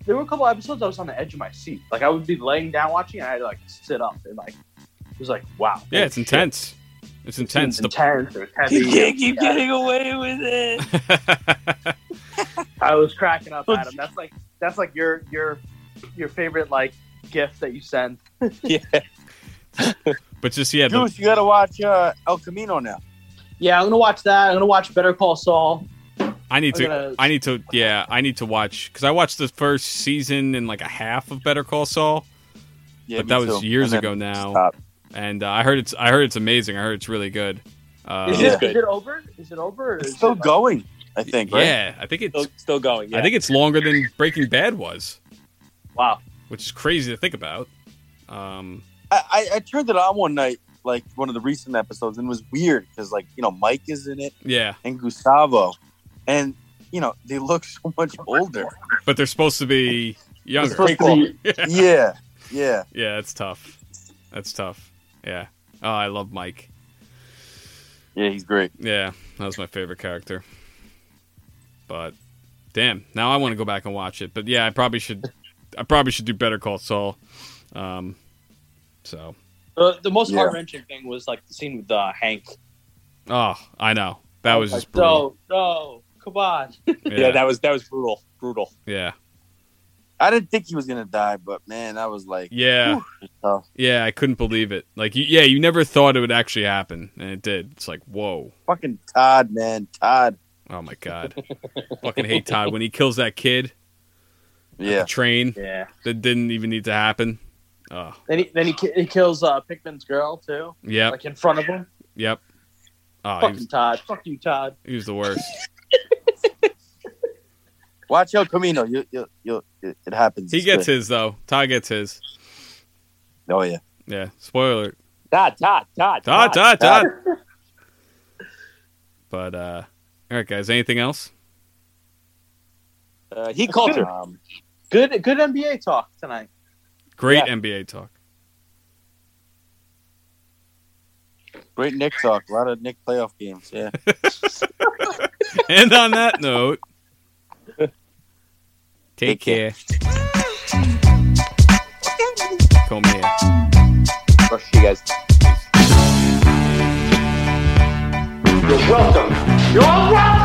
there were a couple episodes I was on the edge of my seat. Like I would be laying down watching, and I had to like sit up and like it was like wow. Yeah, it's intense. It's intense. It's intense. Or You can't keep getting away with it. I was cracking up at him. That's like your favorite like gift that you send. Yeah. But just yeah, Goose, you got to watch El Camino now. Yeah, I'm gonna watch that. I'm gonna watch Better Call Saul. I need to watch because I watched the first season and like a half of Better Call Saul. Yeah, but that was years ago now. And I heard it's amazing. I heard it's really good. Is it over? Is it over? It's still going, I think. Right? Yeah, I think it's still going. Yeah. I think it's longer than Breaking Bad was. Wow, which is crazy to think about. I turned it on one night, like one of the recent episodes, and it was weird because, like, you know, Mike is in it, yeah, and Gustavo, and you know they look so much older, but they're supposed to be younger. Yeah. Yeah, that's tough. That's tough. Yeah. Oh, I love Mike. Yeah, he's great. Yeah, that was my favorite character. But damn, now I want to go back and watch it. But yeah, I probably should do Better Call Saul. So the most heart-wrenching thing was like the scene with Hank. Oh, I know. That was just brutal. No, come on. Yeah, that was brutal. Yeah. I didn't think he was gonna die, but man, I was like, yeah, yeah, I couldn't believe it. Like, you never thought it would actually happen, and it did. It's like, whoa, fucking Todd, man, Todd. Oh my god, fucking hate Todd when he kills that kid. Yeah, the train. Yeah, that didn't even need to happen. Oh. Then he kills Pickman's girl too. Yep, like in front of him. Yep. Oh, fucking Todd. Fuck you, Todd. He was the worst. Watch El Camino. It happens. He gets his though. Todd gets his. Oh yeah. Yeah. Spoiler. Todd. But all right, guys. Anything else? Heat culture. Good NBA talk tonight. Great NBA talk. Great Nick talk. A lot of Nick playoff games. Yeah. And on that note. Take care. Come here. I'll see you guys. You're welcome. You're welcome.